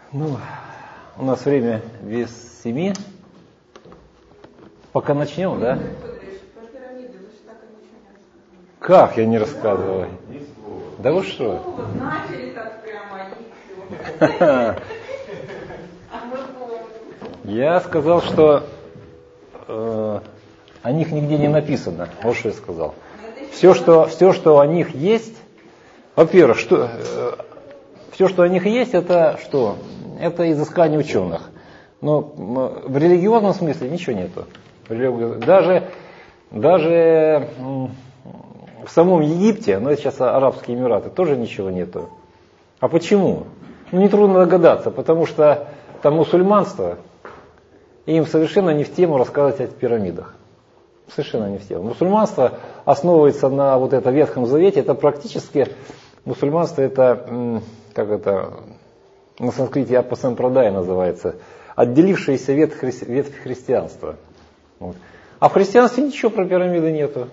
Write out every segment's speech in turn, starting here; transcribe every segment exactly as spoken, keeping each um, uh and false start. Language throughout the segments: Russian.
Ну, у нас время без семи. Пока начнем, да? Как я не рассказывал? Да вы что? Начали так прямо, и все. Я сказал, что э, о них нигде не написано. Вот что я сказал. Все, что, все, что о них есть, во-первых, что, э, все, что о них есть, это что? Это изыскание ученых. Но в религиозном смысле ничего нету. Даже, даже в самом Египте, но это сейчас Арабские Эмираты, тоже ничего нету. А почему? Ну, нетрудно догадаться, потому что там мусульманство, и им совершенно не в тему рассказывать о пирамидах. Совершенно не в тему. Мусульманство основывается на вот этом Ветхом Завете, это практически, мусульманство это, как это, на санскрите апасампрадая называется, отделившееся ветвь, хри... ветвь христианства. Вот. А в христианстве ничего про пирамиды нету.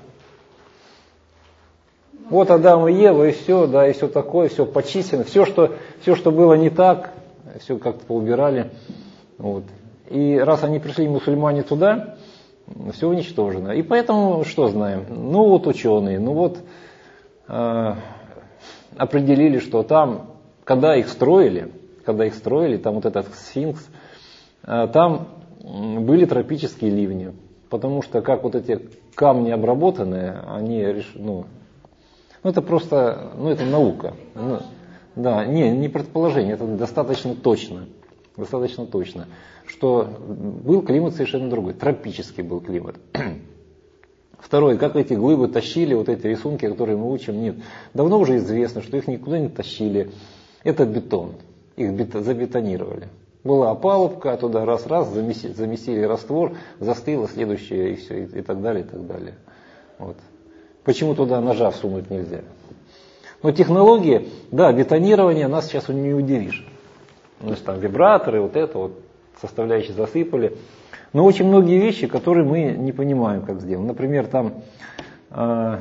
Вот Адам и Ева, и все, да, и все такое, все почистено. Все, что, все, что было не так, все как-то поубирали. Вот. И раз они пришли, мусульмане, туда, все уничтожено. И поэтому что знаем? Ну вот ученые, ну вот э, определили, что там, когда их строили, когда их строили, там вот этот сфинкс, э, там были тропические ливни. Потому что как вот эти камни обработанные, они, ну, ну это просто, ну это наука. Ну, да, не, не предположение, это достаточно точно. Достаточно точно. Что был климат совершенно другой, тропический был климат. Второе, как эти глыбы тащили, вот эти рисунки, которые мы учим, нет. Давно уже известно, что их никуда не тащили. Это бетон, их бет- забетонировали. Была опалубка, туда раз-раз, замесили, замесили раствор, застыло, следующее, и все, и, и так далее, и так далее. Вот. Почему туда ножа всунуть нельзя? Но технологии, да, бетонирование нас сейчас не удивишь. Значит, там вибраторы, вот это вот, составляющие засыпали. Но очень многие вещи, которые мы не понимаем, как сделаны. Например, там э,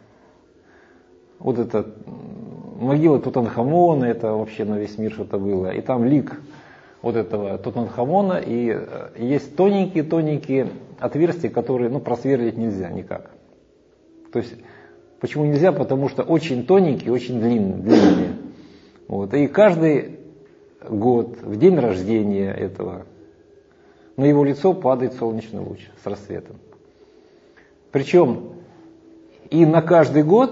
вот эта могила Тутанхамона, это вообще на весь мир что-то было. И там лик вот этого Тутанхамона, и э, есть тоненькие-тоненькие отверстия, которые, ну, просверлить нельзя никак. То есть, почему нельзя? Потому что очень тоненькие, очень длинные. длинные. Вот. И каждый год, в день рождения этого, на его лицо падает солнечный луч с рассветом. Причем и на каждый год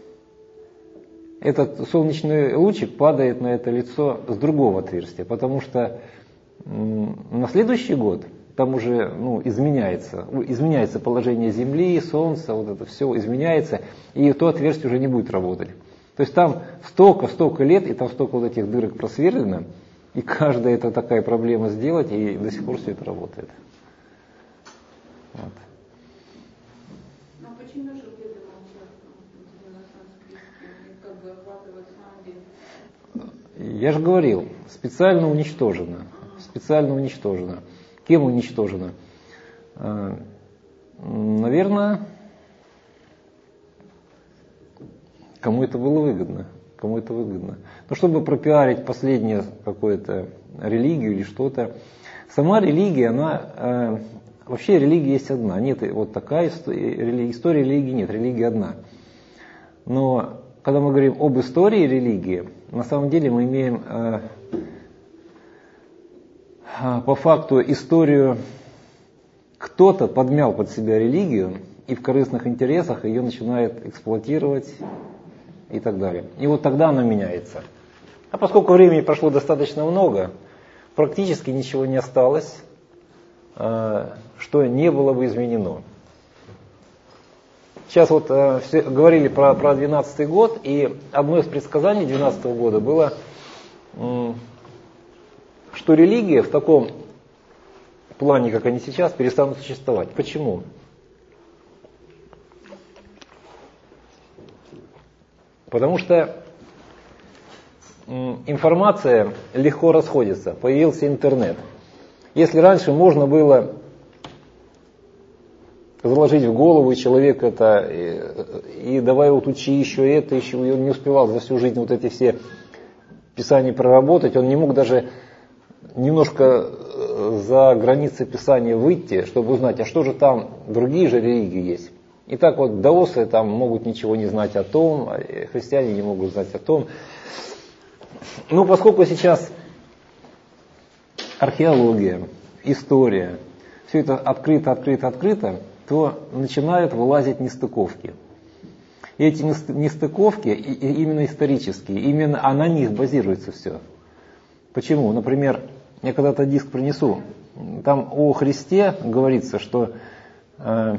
этот солнечный лучик падает на это лицо с другого отверстия, потому что на следующий год там уже, ну, изменяется, изменяется положение Земли, Солнца, вот это все изменяется, и то отверстие уже не будет работать. То есть там столько-столько лет, и там столько вот этих дырок просверлено, и каждая это такая проблема сделать, и до сих пор все это работает. Вот. А почему же где-то на санскрите как бы охватывает самом деле? Я же говорил, специально уничтожено. Специально уничтожено. Кем уничтожено? Наверное, кому это было выгодно. Кому это выгодно. Но чтобы пропиарить последнее какую-то религию или что-то. Сама религия, она... Э, вообще религия есть одна. Нет вот такая история, история религии нет. Религия одна. Но когда мы говорим об истории религии, на самом деле мы имеем э, по факту историю... Кто-то подмял под себя религию и в корыстных интересах ее начинает эксплуатировать и так далее. И вот тогда она меняется. А поскольку времени прошло достаточно много, практически ничего не осталось, что не было бы изменено. Сейчас вот все говорили про, про двенадцатый год, и одно из предсказаний двенадцатого года было, что религия в таком плане, как они сейчас, перестанут существовать. Почему? Потому что информация легко расходится, появился интернет. Если раньше можно было заложить в голову человека это, и, и давай вот учи еще это, еще, и он не успевал за всю жизнь вот эти все писания проработать, он не мог даже немножко за границы Писания выйти, чтобы узнать, а что же там другие же религии есть. И так вот даосы там могут ничего не знать о том, а христиане не могут знать о том. Но поскольку сейчас археология, история, все это открыто, открыто, открыто, то начинают вылазить нестыковки. И эти нестыковки именно исторические, именно а на них базируется все. Почему? Например, я когда-то диск принесу, там о Христе говорится, что э,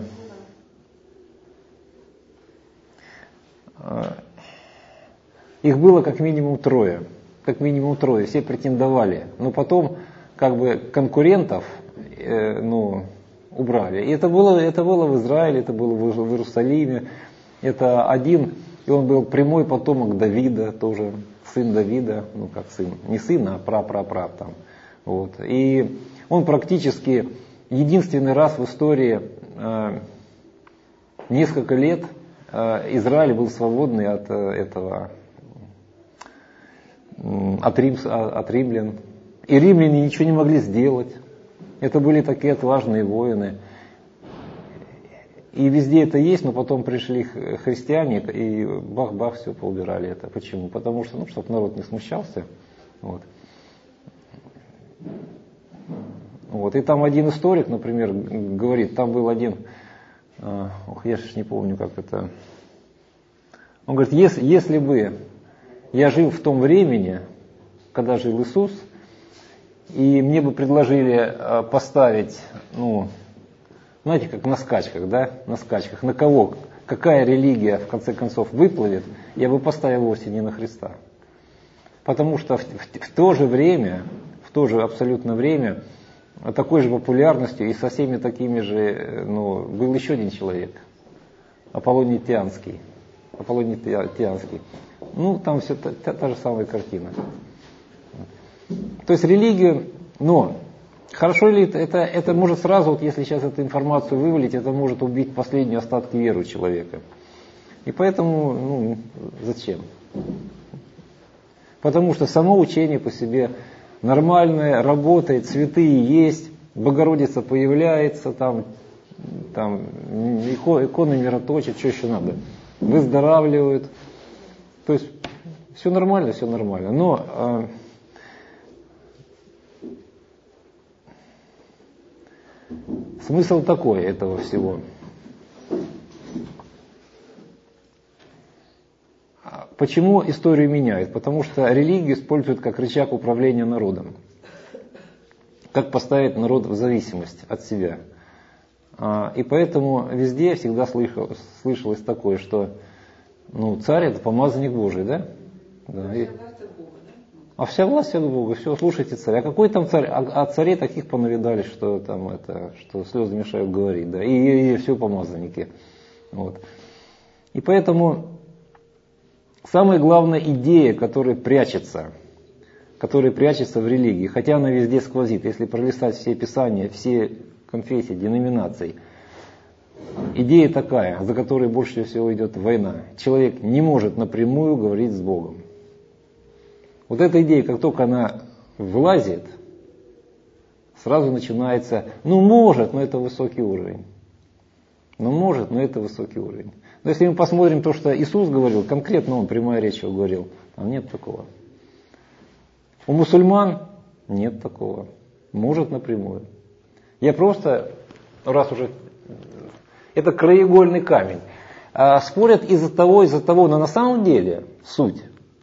э, их было как минимум трое, как минимум трое, все претендовали, но потом как бы конкурентов э, ну, убрали. И это было, это было в Израиле, это было в, в Иерусалиме, это один, и он был прямой потомок Давида, тоже сын Давида, ну как сын, не сын, а пра-пра-пра там. Вот. И он практически единственный раз в истории э, несколько лет э, Израиль был свободный от э, этого, э, от, рим, от римлян. И римляне ничего не могли сделать. Это были такие отважные воины. И везде это есть, но потом пришли христиане и бах-бах все поубирали это. Почему? Потому что, ну, чтобы народ не смущался. Вот. Вот. И там один историк, например, говорит, там был один, э, ох, я же не помню, как это. Он говорит, если, если бы я жил в том времени, когда жил Иисус, и мне бы предложили э, поставить, ну, знаете, как на скачках, да, на скачках, на кого, какая религия в конце концов выплывет, я бы поставил вовсе не на Христа. Потому что в, в, в то же время, в то же абсолютно время, такой же популярностью и со всеми такими же, ну, был еще один человек, Аполлоний Тианский. Аполлоний Тианский. Ну, там все та, та, та же самая картина. То есть религию, но хорошо ли это, это, это может сразу, вот если сейчас эту информацию вывалить, это может убить последние остатки веры у человека. И поэтому, ну, зачем? Потому что само учение по себе нормальное, работает, святые есть, Богородица появляется, там, там иконы мироточат, что еще надо, выздоравливают. То есть все нормально, все нормально. Но э, смысл такой этого всего. Почему историю меняют? Потому что религию используют как рычаг управления народом. Как поставить народ в зависимость от себя. И поэтому везде всегда слышалось, слышалось такое, что ну, царь это помазанник Божий, да? Да. И... А вся власть от Бога, все, слушайте царя. А какой там царь? А, а царей таких понавидались, что там это, что слезы мешают говорить, да. И, и, и все помазанники. Вот. И поэтому самая главная идея, которая прячется, которая прячется в религии, хотя она везде сквозит, если пролистать все писания, все конфессии, деноминаций, идея такая, за которой больше всего идет война. Человек не может напрямую говорить с Богом. Вот эта идея, как только она влазит, сразу начинается, ну может, но это высокий уровень. Ну может, но это высокий уровень. Но если мы посмотрим то, что Иисус говорил, конкретно Он, прямая речь его говорил, там нет такого. У мусульман нет такого. Может напрямую. Я просто, раз уже, это краеугольный камень. А, спорят из-за того, из-за того, но на самом деле суть.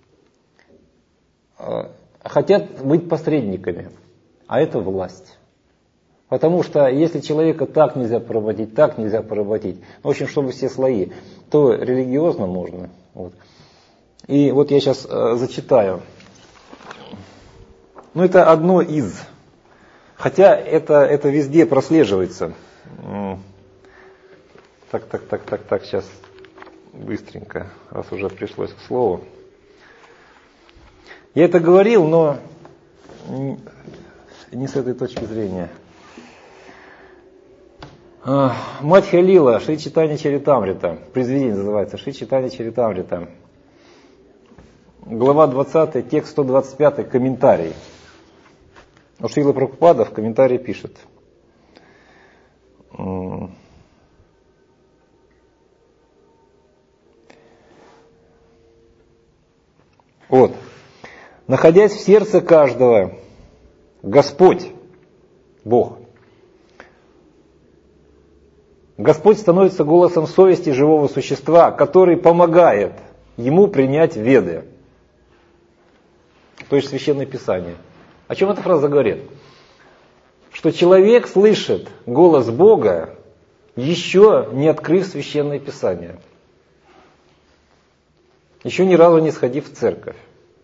А, хотят быть посредниками, а это власть. Потому что если человека так нельзя поработить, так нельзя поработить, в общем, чтобы все слои, то религиозно можно. Вот. И вот я сейчас э, зачитаю. Ну, это одно из. Хотя это, это везде прослеживается. Так, так, так, так, так, сейчас быстренько, раз уже пришлось к слову. Я это говорил, но не с этой точки зрения. Мать Халила, Шри Чайтанья Чаритамрита, произведение называется Шри Чайтанья Чаритамрита. Глава двадцатая, текст сто двадцать пятый, комментарий. Но Шрила Прабхупада в комментарии пишет. Вот. Находясь в сердце каждого, Господь, Бог, Господь становится голосом совести живого существа, который помогает ему принять веды, то есть Священное Писание. О чем эта фраза говорит? Что человек слышит голос Бога, еще не открыв Священное Писание, еще ни разу не сходив в церковь.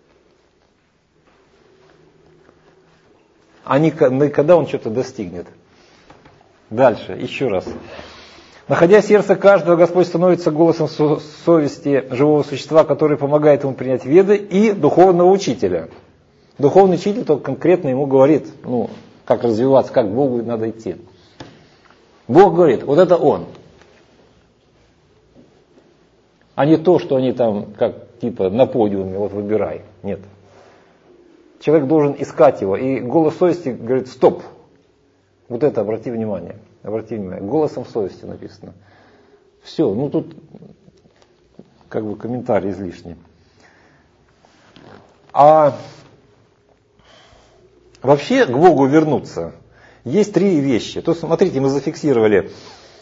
А не когда он что-то достигнет. Дальше, еще раз. Находя в сердце каждого, Господь становится голосом совести живого существа, который помогает ему принять веды, и духовного учителя. Духовный учитель только конкретно ему говорит, ну, как развиваться, как к Богу надо идти. Бог говорит, вот это Он. А не то, что они там, как типа на подиуме, вот выбирай. Нет. Человек должен искать его. И голос совести говорит, стоп. Вот это обрати внимание. Обрати внимание. Голосом совести написано. Все, ну тут как бы комментарий излишний. А вообще к Богу вернуться есть три вещи. То смотрите, мы зафиксировали.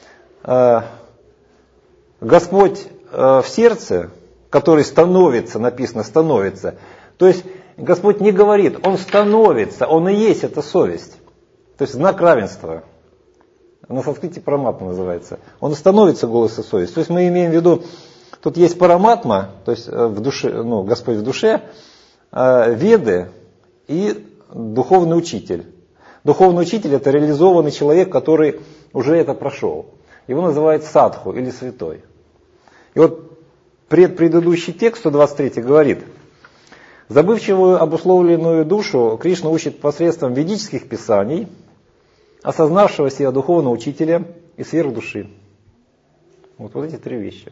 Господь в сердце, который становится, написано становится. То есть Господь не говорит, Он становится, Он и есть эта совесть. То есть знак равенства. На санскрите параматма называется. Он становится голосом совести. То есть мы имеем в виду, тут есть параматма, то есть в душе, ну, Господь в душе, веды и духовный учитель. Духовный учитель это реализованный человек, который уже это прошел. Его называют садху или святой. И вот предпредыдущий текст, сто двадцать третий, говорит, забывчивую обусловленную душу Кришна учит посредством ведических писаний, осознавшего себя духовного учителя и сферу души. Вот, вот эти три вещи.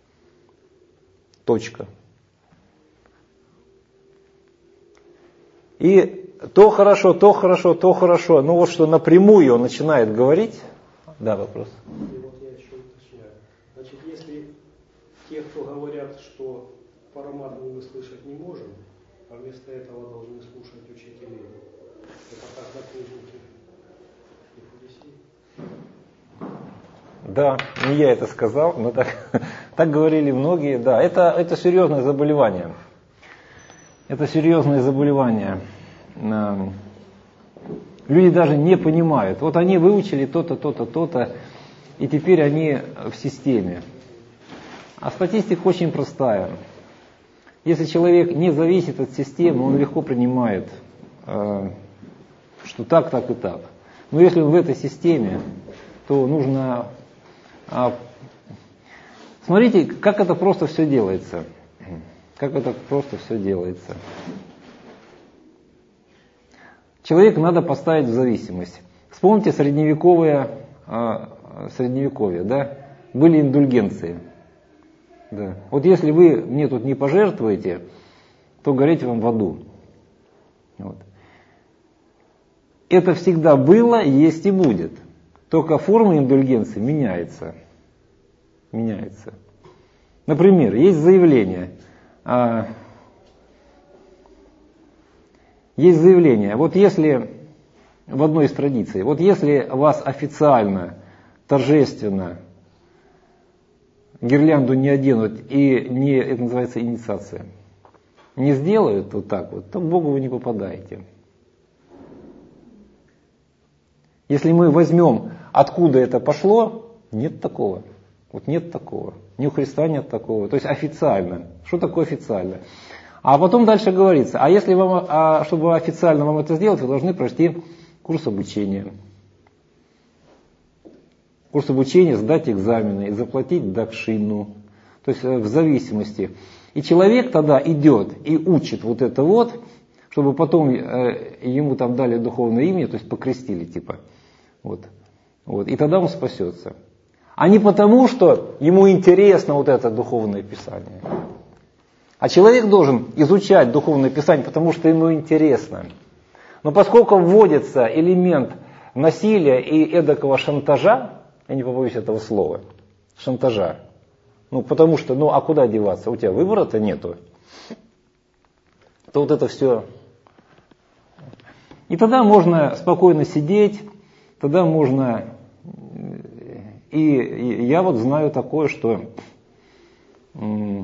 Точка. И то хорошо, то хорошо, то хорошо. Но вот что напрямую он начинает говорить. Да, вопрос. И вот я еще уточняю. Значит, если те, кто говорят, что параматму мы слышать не можем, а вместо этого должны слушать учителей, это как напряжники. Да, не я это сказал, но так, так говорили многие. Да, это, это серьезное заболевание. Это серьезное заболевание. Люди даже не понимают. Вот они выучили то-то, то-то, то-то, и теперь они в системе. А статистика очень простая. Если человек не зависит от системы, он легко принимает, что так, так и так. Но если он в этой системе, то нужно... Смотрите, как это просто все делается. Как это просто все делается. Человека надо поставить в зависимость. Вспомните средневековое, средневековье, да? Были индульгенции. Да. Вот если вы мне тут не пожертвуете, то гореть вам в аду. Вот. Это всегда было, есть и будет. Только форма индульгенции меняется. Меняется. Например, есть заявление. А, есть заявление. Вот если в одной из традиций, вот если вас официально, торжественно гирлянду не оденут и не, это называется инициация, не сделают вот так вот, то к Богу вы не попадаете. Если мы возьмем, откуда это пошло, нет такого. Вот нет такого. Ни у Христа нет такого. То есть официально. Что такое официально? А потом дальше говорится, а если вам, а чтобы официально вам это сделать, вы должны пройти курс обучения. Курс обучения, сдать экзамены и заплатить дакшину. То есть в зависимости. И человек тогда идет и учит вот это вот, чтобы потом ему там дали духовное имя, то есть покрестили типа. Вот. Вот. И тогда он спасется. А не потому, что ему интересно вот это духовное писание. А человек должен изучать духовное писание, потому что ему интересно. Но поскольку вводится элемент насилия и эдакого шантажа, я не побоюсь этого слова, шантажа, ну потому что, ну а куда деваться, у тебя выбора-то нету, то вот это все. И тогда можно спокойно сидеть, тогда можно, и, и я вот знаю такое, что м-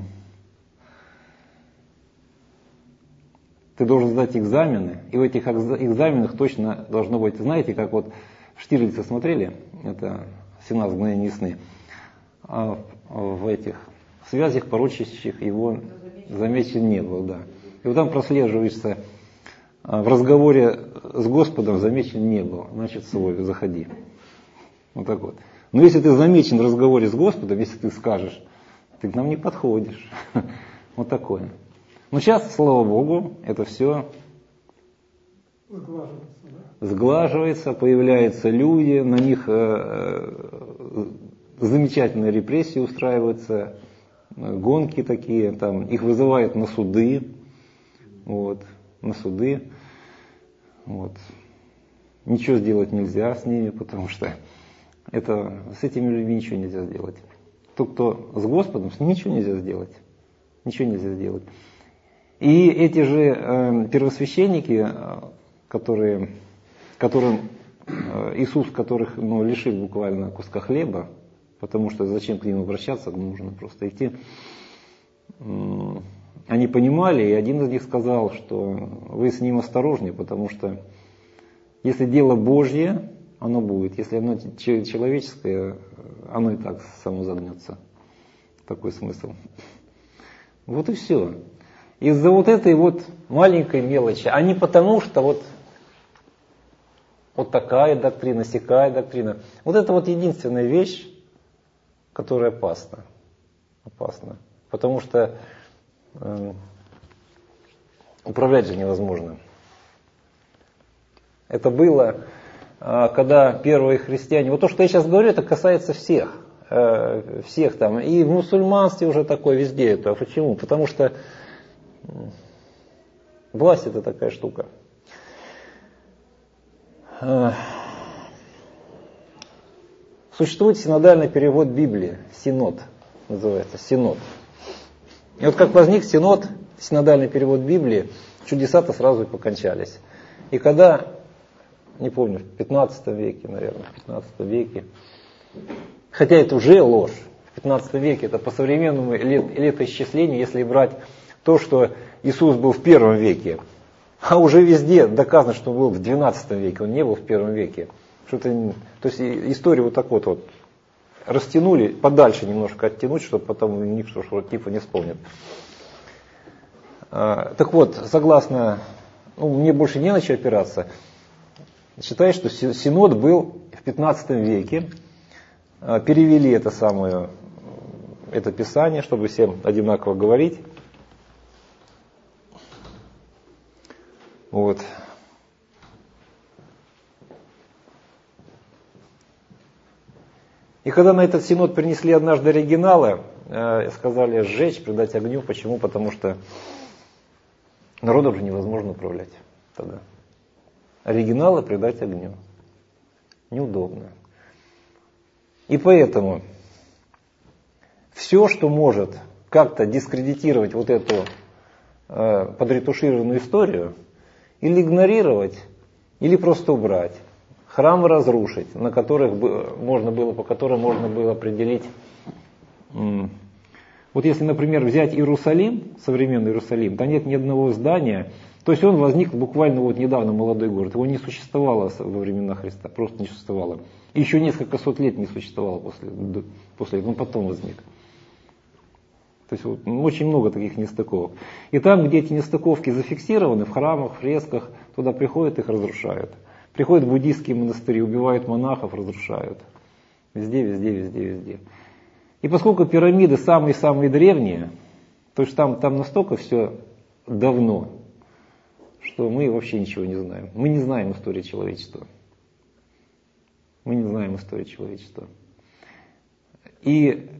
ты должен сдать экзамены, и в этих экзаменах точно должно быть, знаете, как вот Штирлица смотрели, это «семнадцать мгновений сны», а в этих связях, порочащих его замечен не был, да. И вот там прослеживается, в разговоре с Господом замечен не был, значит свой, заходи. Вот так вот. Но если ты замечен в разговоре с Господом, если ты скажешь, ты к нам не подходишь. Вот такое. Но сейчас, слава Богу, это все сглаживается, да? сглаживается, появляются люди, на них э, замечательные репрессии устраиваются, гонки такие, там, их вызывают на суды, вот, на суды. Вот. Ничего сделать нельзя с ними, потому что это, с этими людьми ничего нельзя сделать. Тот, кто с Господом, с ним ничего нельзя сделать. Ничего нельзя сделать. И эти же э, первосвященники, которые, которым э, Иисус, которых ну, лишил буквально куска хлеба, потому что зачем к ним обращаться, нужно просто идти. Э, они понимали, и один из них сказал, что вы с ним осторожнее, потому что если дело Божье, оно будет. Если оно человеческое, оно и так само загнется. Такой смысл. Вот и все. Из-за вот этой вот маленькой мелочи, а не потому, что вот, вот такая доктрина, сякая доктрина. Вот это вот единственная вещь, которая опасна. Опасна. Потому что э, управлять же невозможно. Это было, э, когда первые христиане... Вот то, что я сейчас говорю, это касается всех. Э, всех там. И в мусульманстве уже такое, везде это. Почему? Потому что власть это такая штука. Существует синодальный перевод Библии, синод называется, синод. И вот как возник синод, синодальный перевод Библии, чудеса-то сразу и покончались. И когда, не помню, в пятнадцатом веке, наверное, в пятнадцатом веке, хотя это уже ложь, в пятнадцатом веке это по современному лет, летоисчислению, если брать то, что Иисус был в первом веке, а уже везде доказано, что он был в двенадцатом веке, он не был в первом веке. Что-то, то есть историю вот так вот, вот растянули, подальше немножко оттянуть, чтобы потом никто что типа не вспомнит. А, так вот, согласно, ну, мне больше не на что опираться, считаю, что синод был в пятнадцатом веке, а, перевели это самое, это писание, чтобы всем одинаково говорить. Вот. И когда на этот синод принесли однажды оригиналы, э, сказали сжечь, предать огню. Почему? Потому что народом же невозможно управлять тогда. Оригиналы предать огню. Неудобно. И поэтому все, что может как-то дискредитировать вот эту э, подретушированную историю, или игнорировать, или просто убрать. Храмы разрушить, на которых можно было, по которым можно было определить. Вот если, например, взять Иерусалим, современный Иерусалим, там нет ни одного здания. То есть он возник буквально вот недавно, молодой город. Его не существовало во времена Христа, просто не существовало. И еще несколько сот лет не существовало после, после этого, он потом возник. То есть вот, ну, очень много таких нестыковок. И там, где эти нестыковки зафиксированы, в храмах, фресках, туда приходят, их разрушают. Приходят буддийские монастыри, убивают монахов, разрушают. Везде, везде, везде, везде. И поскольку пирамиды самые-самые древние, то есть там, там настолько все давно, что мы вообще ничего не знаем. Мы не знаем истории человечества. Мы не знаем истории человечества. И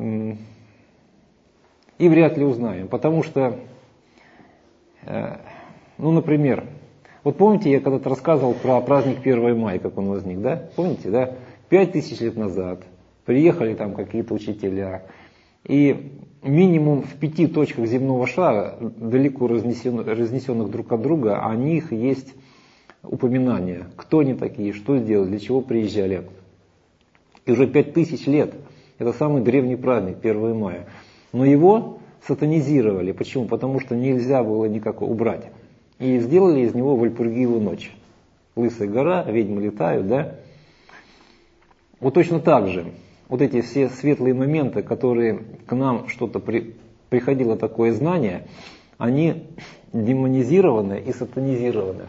И вряд ли узнаем, потому что э, Ну, например, вот помните, я когда-то рассказывал про праздник первого мая, как он возник, да? Помните, да? Пять тысяч лет назад приехали там какие-то учителя, и минимум в пяти точках земного шара, далеко разнесен, разнесенных друг от друга, о них есть упоминания, кто они такие, что сделали, для чего приезжали. И уже пять тысяч лет, это самый древний праздник, первого мая. Но его сатанизировали. Почему? Потому что нельзя было никак убрать. И сделали из него Вальпургиеву ночь. Лысая гора, ведьмы летают, да? Вот точно так же. Вот эти все светлые моменты, которые к нам что-то при, приходило такое знание, они демонизированы и сатанизированы.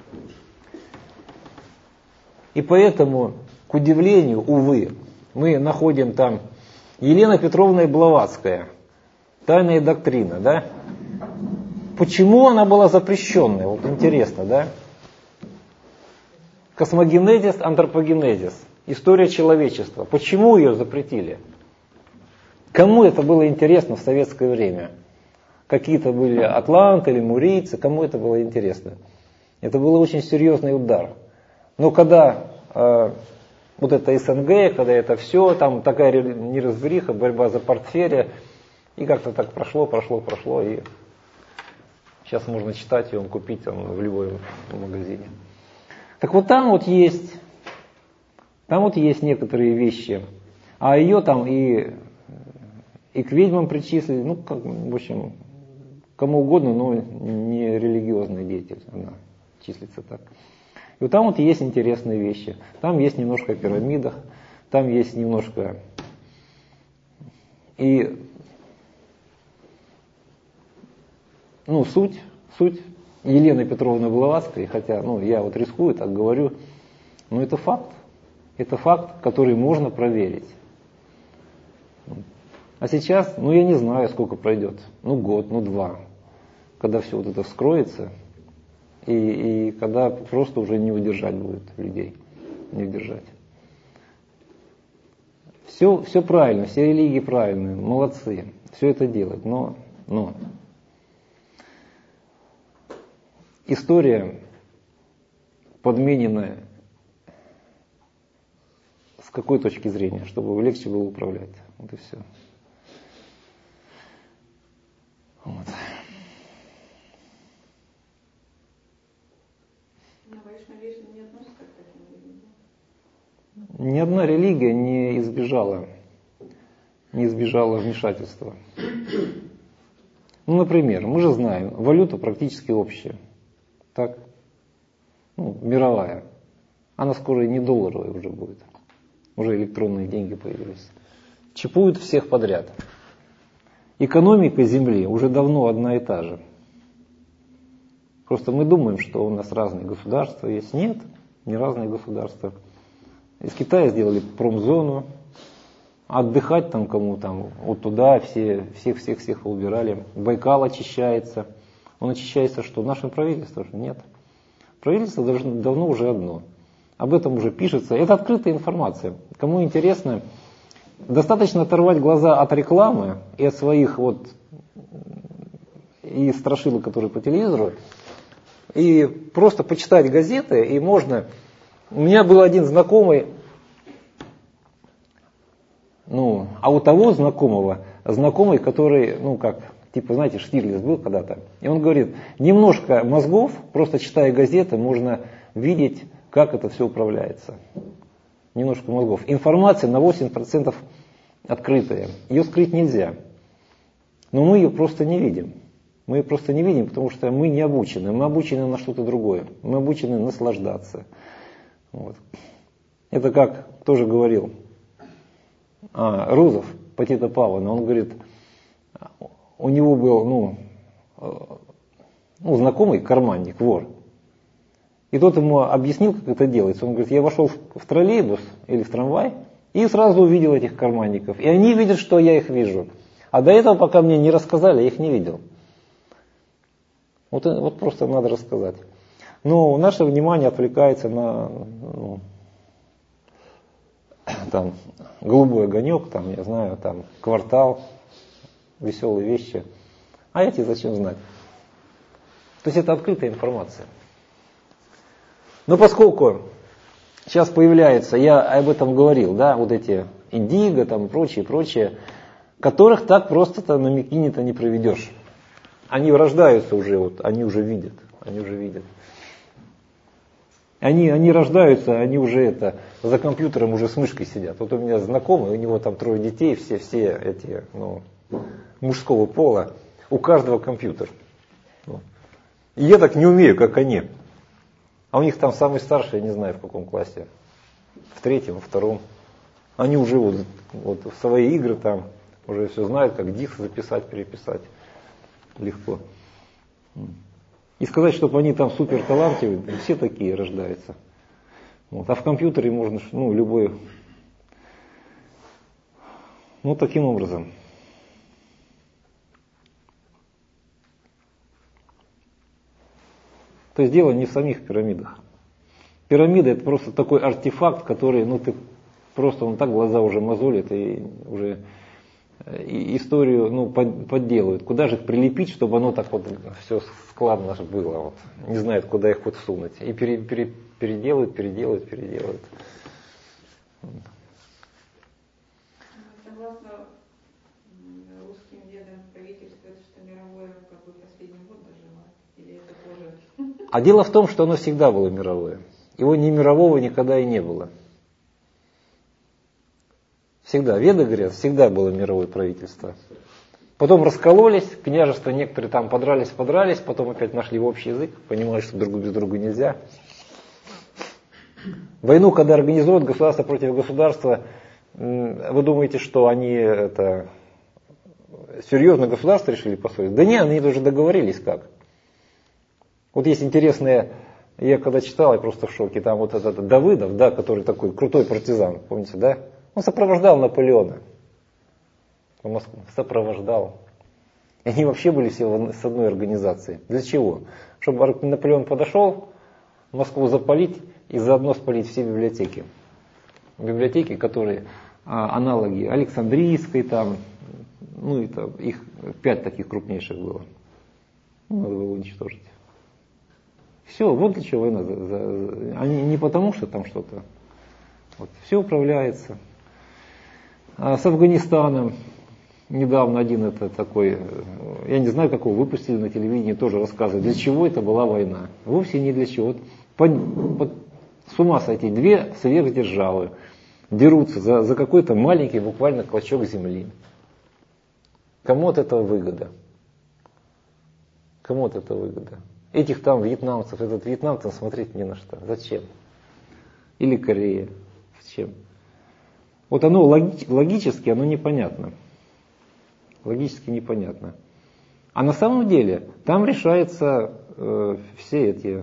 И поэтому, к удивлению, увы, мы находим там Елена Петровна Блаватская, тайная доктрина, да? Почему она была запрещенной? Вот интересно, да? Космогенезис, антропогенезис, история человечества. Почему ее запретили? Кому это было интересно в советское время? Какие-то были атланты или мурийцы, кому это было интересно? Это был очень серьезный удар. Но когда э, вот это СНГ, когда это все, там такая неразбериха, борьба за портфели, и как-то так прошло, прошло, прошло, и сейчас можно читать и он купить там, в любом магазине. Так вот там вот есть, там вот есть некоторые вещи, а ее там и, и к ведьмам причислили, ну, как, в общем, кому угодно, но не религиозный деятель, она числится так. И вот там вот есть интересные вещи. Там есть немножко о пирамидах, там есть немножко... И, ну, суть, суть Елены Петровны Блаватской, хотя, ну, я вот рискую, так говорю, но это факт. Это факт, который можно проверить. А сейчас, ну, я не знаю, сколько пройдет. Ну, год, ну, два. Когда все вот это вскроется... И, и когда просто уже не удержать будет людей, не удержать. Все, все правильно, все религии правильные, молодцы, все это делать, но, но история подмененная с какой точки зрения, чтобы легче было управлять. Вот и все. Вот. Ни одна религия не избежала, не избежала вмешательства. Ну, например, мы же знаем, валюта практически общая, так, ну, мировая. Она скоро и не долларовая уже будет. Уже электронные деньги появились. Чипуют всех подряд. Экономика Земли уже давно одна и та же. Просто мы думаем, что у нас разные государства есть. Нет, не разные государства. Из Китая сделали промзону, отдыхать там кому там, вот туда все, всех-всех-всех убирали. Байкал очищается. Он очищается что? Нашим правительством? Нет. Правительство должно, давно уже одно. Об этом уже пишется. Это открытая информация. Кому интересно, достаточно оторвать глаза от рекламы и от своих вот и страшилок, которые по телевизору, и просто почитать газеты, и можно... У меня был один знакомый, ну, а у того знакомого, знакомый, который, ну как, типа, знаете, Штирлиц был когда-то, и он говорит, немножко мозгов, просто читая газеты, можно видеть, как это все управляется. Немножко мозгов. Информация на восемьдесят процентов открытая, ее скрыть нельзя, но мы ее просто не видим. Мы ее просто не видим, потому что мы не обучены, мы обучены на что-то другое, мы обучены наслаждаться. Вот. Это как тоже говорил а, Розов по Тита Павловна, он говорит, у него был ну, ну, знакомый карманник, вор. И тот ему объяснил, как это делается. Он говорит, я вошел в троллейбус или в трамвай и сразу увидел этих карманников. И они видят, что я их вижу. А до этого, пока мне не рассказали, я их не видел. Вот, вот просто надо рассказать. Но наше внимание отвлекается на ну, там, голубой огонек, там, я знаю, там, квартал, веселые вещи. А эти зачем знать? То есть это открытая информация. Но поскольку сейчас появляется, я об этом говорил, да, вот эти индиго там и прочее, прочее, которых так просто-то на Микине-то не проведешь. Они рождаются уже, вот, они уже видят, они уже видят. Они, они рождаются, они уже это, за компьютером уже с мышкой сидят. Вот у меня знакомый, у него там трое детей, все, все эти, ну, мужского пола, у каждого компьютер. И я так не умею, как они. А у них там самый старший, я не знаю в каком классе, в третьем, во втором. Они уже вот, вот в свои игры там уже все знают, как диск записать, переписать. Легко. И сказать, чтобы они там супер талантливые, все такие рождаются. Вот. А в компьютере можно, ну, любой. Ну, таким образом. То есть дело не в самих пирамидах. Пирамида — это просто такой артефакт, который, ну, ты просто, он так глаза уже мозолит и уже и историю, ну, под, подделывают. Куда же их прилепить, чтобы оно так вот все складно было. Вот. Не знают, куда их вот всунуть. И пере, пере, переделают, переделают, переделают. Согласно русским ведам, правительство, это что мировое, как бы последний год доживает? Или это тоже? А дело в том, что оно всегда было мировое. Его ни мирового никогда и не было. Всегда, веды говорят, всегда было мировое правительство. Потом раскололись, княжества некоторые там подрались, подрались, потом опять нашли общий язык, понимали, что друг без друга нельзя. Войну, когда организуют государство против государства, вы думаете, что они это серьезно государство решили построить? Да нет, они уже договорились как. Вот есть интересное, я когда читал, я просто в шоке, там вот этот Давыдов, да, который такой крутой партизан, помните, да? Он сопровождал Наполеона в Москву, сопровождал. И они вообще были все с одной организацией. Для чего? Чтобы Наполеон подошел, Москву запалить и заодно спалить все библиотеки. Библиотеки, которые а, аналоги Александрийской, там, ну и там, их пять таких крупнейших было. Ну, надо было уничтожить. Все, вот для чего война. За, за, они не потому, что там что-то. Вот, все управляется. А с Афганистаном недавно один это такой, я не знаю, какого выпустили на телевидении, тоже рассказывает, для чего это была война. Вовсе не для чего. Вот, под, под, с ума сойти, две сверхдержавы дерутся за, за какой-то маленький буквально клочок земли. Кому от этого выгода? Кому от этого выгода? Этих там вьетнамцев, этот Вьетнам там смотреть не на что. Зачем? Или Корея. Зачем? Вот оно логи, логически, оно непонятно. Логически непонятно. А на самом деле там решаются э, все эти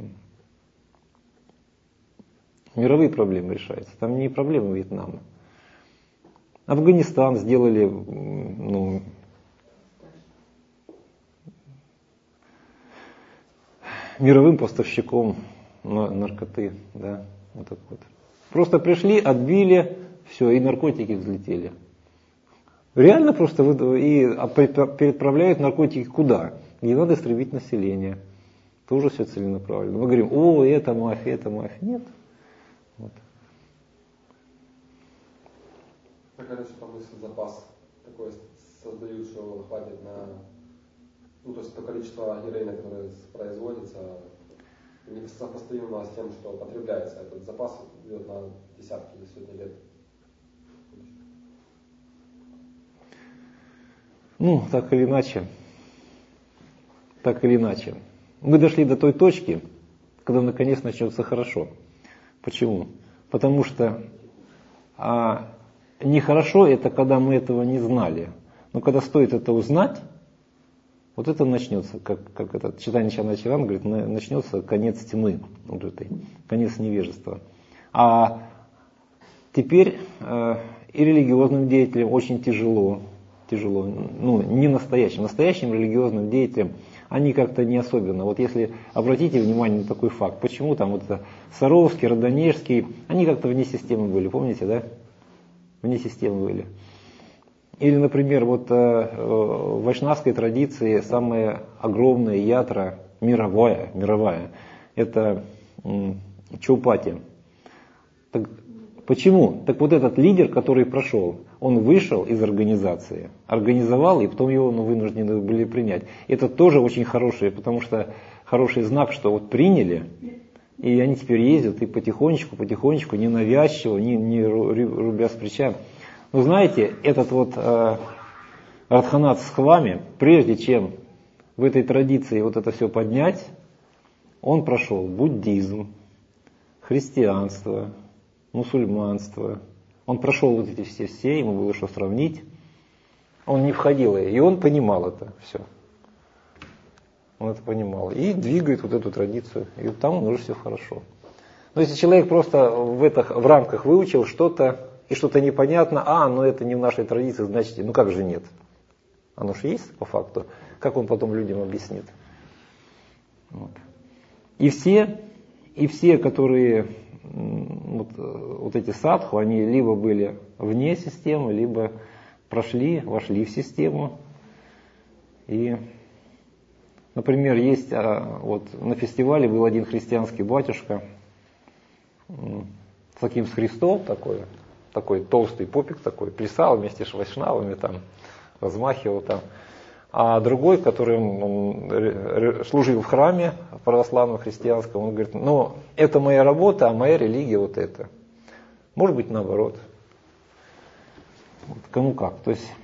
мировые проблемы решаются. Там не проблемы Вьетнама. Афганистан сделали, ну, мировым поставщиком наркоты, да, вот так вот. Просто пришли, отбили, все, и наркотики взлетели. Реально просто и переправляют наркотики куда? Не надо истребить население. Тоже все целенаправленно. Мы говорим, о, это мафия, это мафия. Нет. Вот. Такая еще там мысль, запас такой создают, что хватит на, ну, то есть то количество героина, которое производится, не сопоставимо с тем, что потребляется. Этот запас идет на десятки или сотни лет. Ну, так или иначе, так или иначе. Мы дошли до той точки, когда наконец начнется хорошо. Почему? Потому что а, нехорошо это, когда мы этого не знали. Но когда стоит это узнать, вот это начнется, как, как это, читание Чана Чаран говорит, начнется конец тьмы, вот этой, конец невежества. А теперь э, и религиозным деятелям очень тяжело, тяжело, ну, не настоящим, настоящим религиозным деятелям они как-то не особенно. Вот если обратите внимание на такой факт, почему там вот Саровский, Родонежский, они как-то вне системы были, помните, да? Вне системы были. Или, например, вот э, в вайшнавской традиции самые огромные ятра, мировая, мировая, это м, Чаупати. Так почему? Так вот этот лидер, который прошел, он вышел из организации, организовал, и потом его ну, вынуждены были принять. Это тоже очень хорошее, потому что хороший знак, что вот приняли, и они теперь ездят и потихонечку, потихонечку, ненавязчиво, не, не рубя с плеча. Но знаете, этот вот э, Радханат Схвами, прежде чем в этой традиции вот это все поднять, он прошел буддизм, христианство, мусульманство. Он прошел вот эти все, все, ему было что сравнить. Он не входил, и он понимал это все. Он это понимал. И двигает вот эту традицию. И там уже все хорошо. Но если человек просто в, это, в рамках выучил что-то, и что-то непонятно, а, но это не в нашей традиции, значит, ну как же нет? Оно же есть по факту. Как он потом людям объяснит? Вот. И все, и все, которые вот, вот эти садху, они либо были вне системы, либо прошли, вошли в систему. И, например, есть вот на фестивале был один христианский батюшка с таким с Христом такой, такой толстый попик такой, плясал вместе с вайшнавами там, размахивал там. А другой, который он служил в храме православном христианском, он говорит, ну, это моя работа, а моя религия вот это. Может быть, наоборот. Вот, кому как. То есть,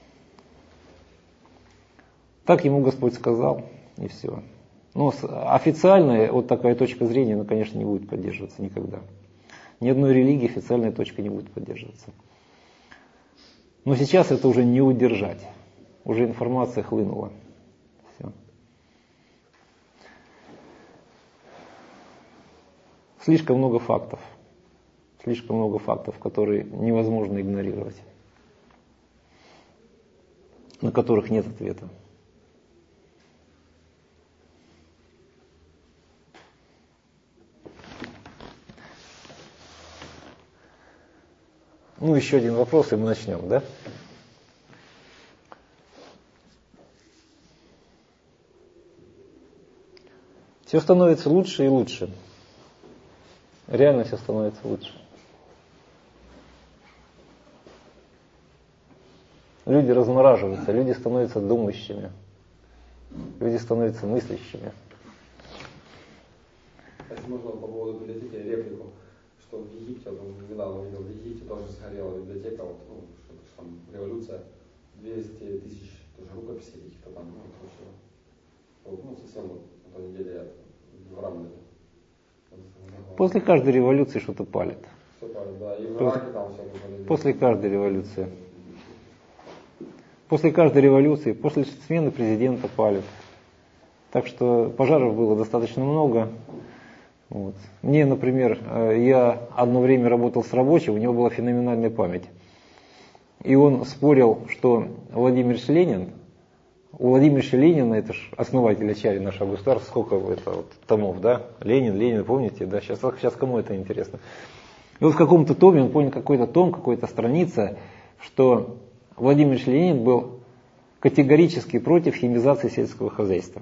так ему Господь сказал, и все. Но официальная вот такая точка зрения, она, конечно, не будет поддерживаться никогда. Ни одной религии официальная точка не будет поддерживаться. Но сейчас это уже не удержать. Уже информация хлынула. Все. Слишком много фактов. Слишком много фактов, которые невозможно игнорировать. На которых нет ответа. Ну, еще один вопрос, и мы начнем, да? Все становится лучше и лучше. Реально все становится лучше. Люди размораживаются, люди становятся думающими, люди становятся мыслящими. Если можно по поводу библиотеки реплику, что в Египте, вот недавно видел, в Египте тоже сгорела библиотека, вот, ну, что-то там, революция, двести тысяч тоже рукописей каких-то там, ну, короче, вот, ну, совсем вот, на той неделе я в Рамле. После каждой революции что-то палит. Все палит, да, и в Ираке там все палит. После каждой революции. После каждой революции, после смены президента палит. Так что пожаров было достаточно много. Вот. Мне, например, я одно время работал с рабочим, у него была феноменальная память. И он спорил, что Владимир Ильич Ленин, у Владимира Ильича Ленина, это же основатель Ачарьи нашего государства, сколько это вот томов, да? Ленин, Ленин, помните, да? Сейчас, сейчас кому это интересно? И вот в каком-то томе, он понял какой-то том, какая-то страница, что Владимир Ильич Ленин был категорически против химизации сельского хозяйства.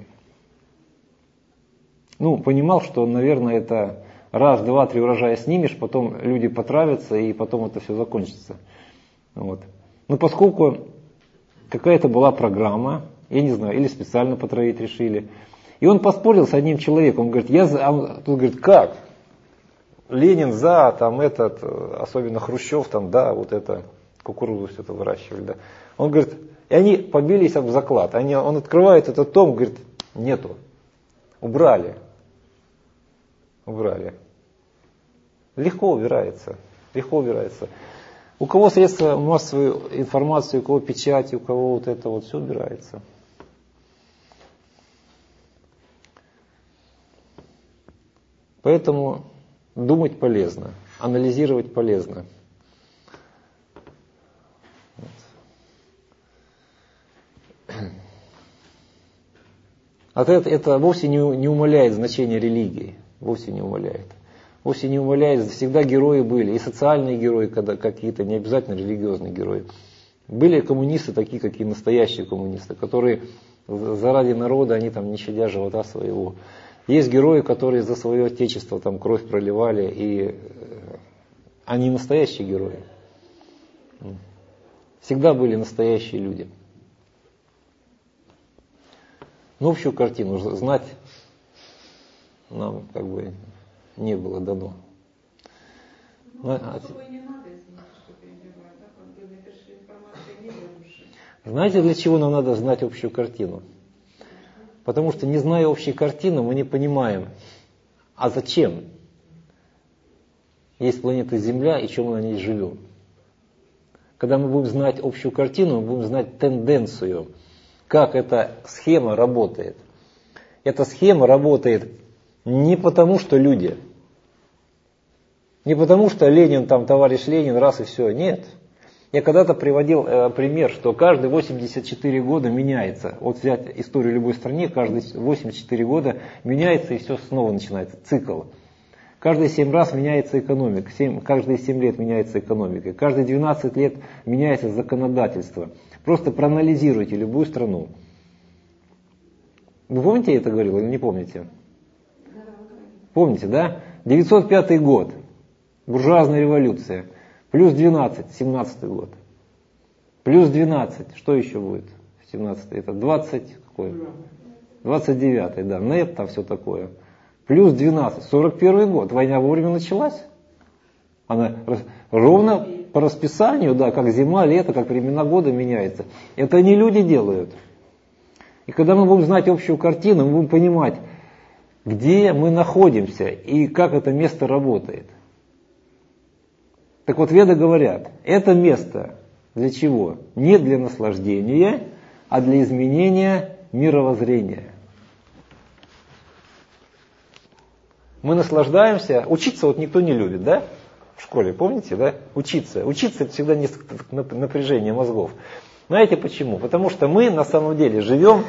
Ну, понимал, что, наверное, это раз, два, три урожая снимешь, потом люди потравятся, и потом это все закончится. Вот. Но поскольку какая-то была программа, я не знаю, или специально потравить решили, и он поспорил с одним человеком, он говорит, я за... А он, тут говорит, как? Ленин за, там этот, особенно Хрущев, там, да, вот это, кукурузу все это выращивали, да. Он говорит, и они побились об заклад, они, он открывает этот том, говорит, нету, убрали. Убрали. Легко убирается. Легко убирается. У кого средства массовой информации, у кого печати, у кого вот это вот все убирается. Поэтому думать полезно, анализировать полезно. А это, это вовсе не, не умаляет значение религии. Вовсе не умаляет. Вовсе не умаляет. Всегда герои были. И социальные герои, когда какие-то, не обязательно религиозные герои. Были коммунисты, такие, какие настоящие коммунисты, которые заради народа они там не щадя живота своего. Есть герои, которые за свое отечество там кровь проливали, и они настоящие герои. Всегда были настоящие люди. Но общую картину знать нам как бы не было дано. Ну, особо и не надо, извините, что перебиваю, да, как бы это же информация не для души. Знаете, для чего нам надо знать общую картину? Потому что, не зная общей картины, мы не понимаем, а зачем есть планета Земля и чем мы на ней живем. Когда мы будем знать общую картину, мы будем знать тенденцию, как эта схема работает. Эта схема работает не потому, что люди, не потому, что Ленин, там, товарищ Ленин, раз и все. Нет. Я когда-то приводил э, пример, что каждые восемьдесят четыре года меняется. Вот взять историю любой страны, каждые восемьдесят четыре года меняется и все снова начинается. Цикл. Каждые семь раз меняется экономика, семь, каждые семь лет меняется экономика, каждые двенадцать лет меняется законодательство. Просто проанализируйте любую страну. Вы помните, я это говорил или не помните? Помните, да? девятьсот пятый год. Буржуазная революция. Плюс двенадцать, семнадцатый год. Плюс двенадцать, что еще будет? семнадцатый, это двадцать, какой? двадцать девятый, да, нет, там все такое. Плюс двенадцать, сорок первый год, война вовремя началась. Она ровно по расписанию, да, как зима, лето, как времена года меняется. Это не люди делают. И когда мы будем знать общую картину, мы будем понимать, где мы находимся и как это место работает. Так вот, веды говорят, это место для чего? Не для наслаждения, а для изменения мировоззрения. Мы наслаждаемся, учиться вот никто не любит, да? В школе, помните, да? Учиться. Учиться это всегда несколько напряжение мозгов. Знаете почему? Потому что мы на самом деле живем,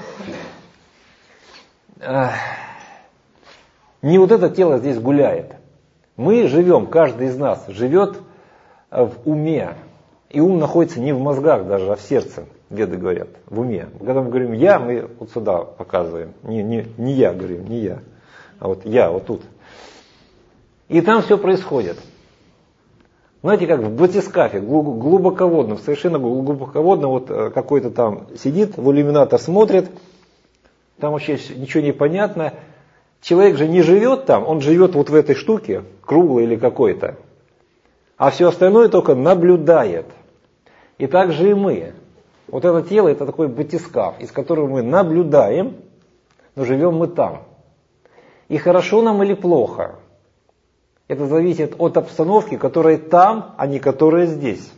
э, не вот это тело здесь гуляет. Мы живем, каждый из нас живет в уме. И ум находится не в мозгах даже, а в сердце, веды говорят, в уме. Когда мы говорим «я», мы вот сюда показываем. Не, не, не я говорим, не я, а вот я, вот тут. И там все происходит. Знаете, как в батискафе, глубоководном, совершенно глубоководно, вот какой-то там сидит, в иллюминатор смотрит, там вообще ничего не понятно. Человек же не живет там, он живет вот в этой штуке, круглой или какой-то, а все остальное только наблюдает. И так же и мы. Вот это тело, это такой батискаф, из которого мы наблюдаем, но живем мы там. И хорошо нам или плохо, это зависит от обстановки, которая там, а не которая здесь.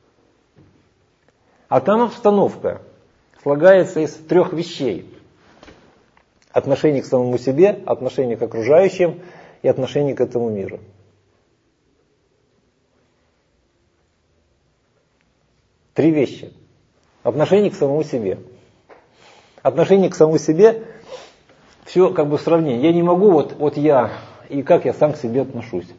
А там обстановка слагается из трех вещей. Отношение к самому себе, отношение к окружающим и отношение к этому миру. Три вещи. Отношение к самому себе. Отношение к самому себе, все как бы в сравнении. Я не могу, вот, вот я, и как я сам к себе отношусь.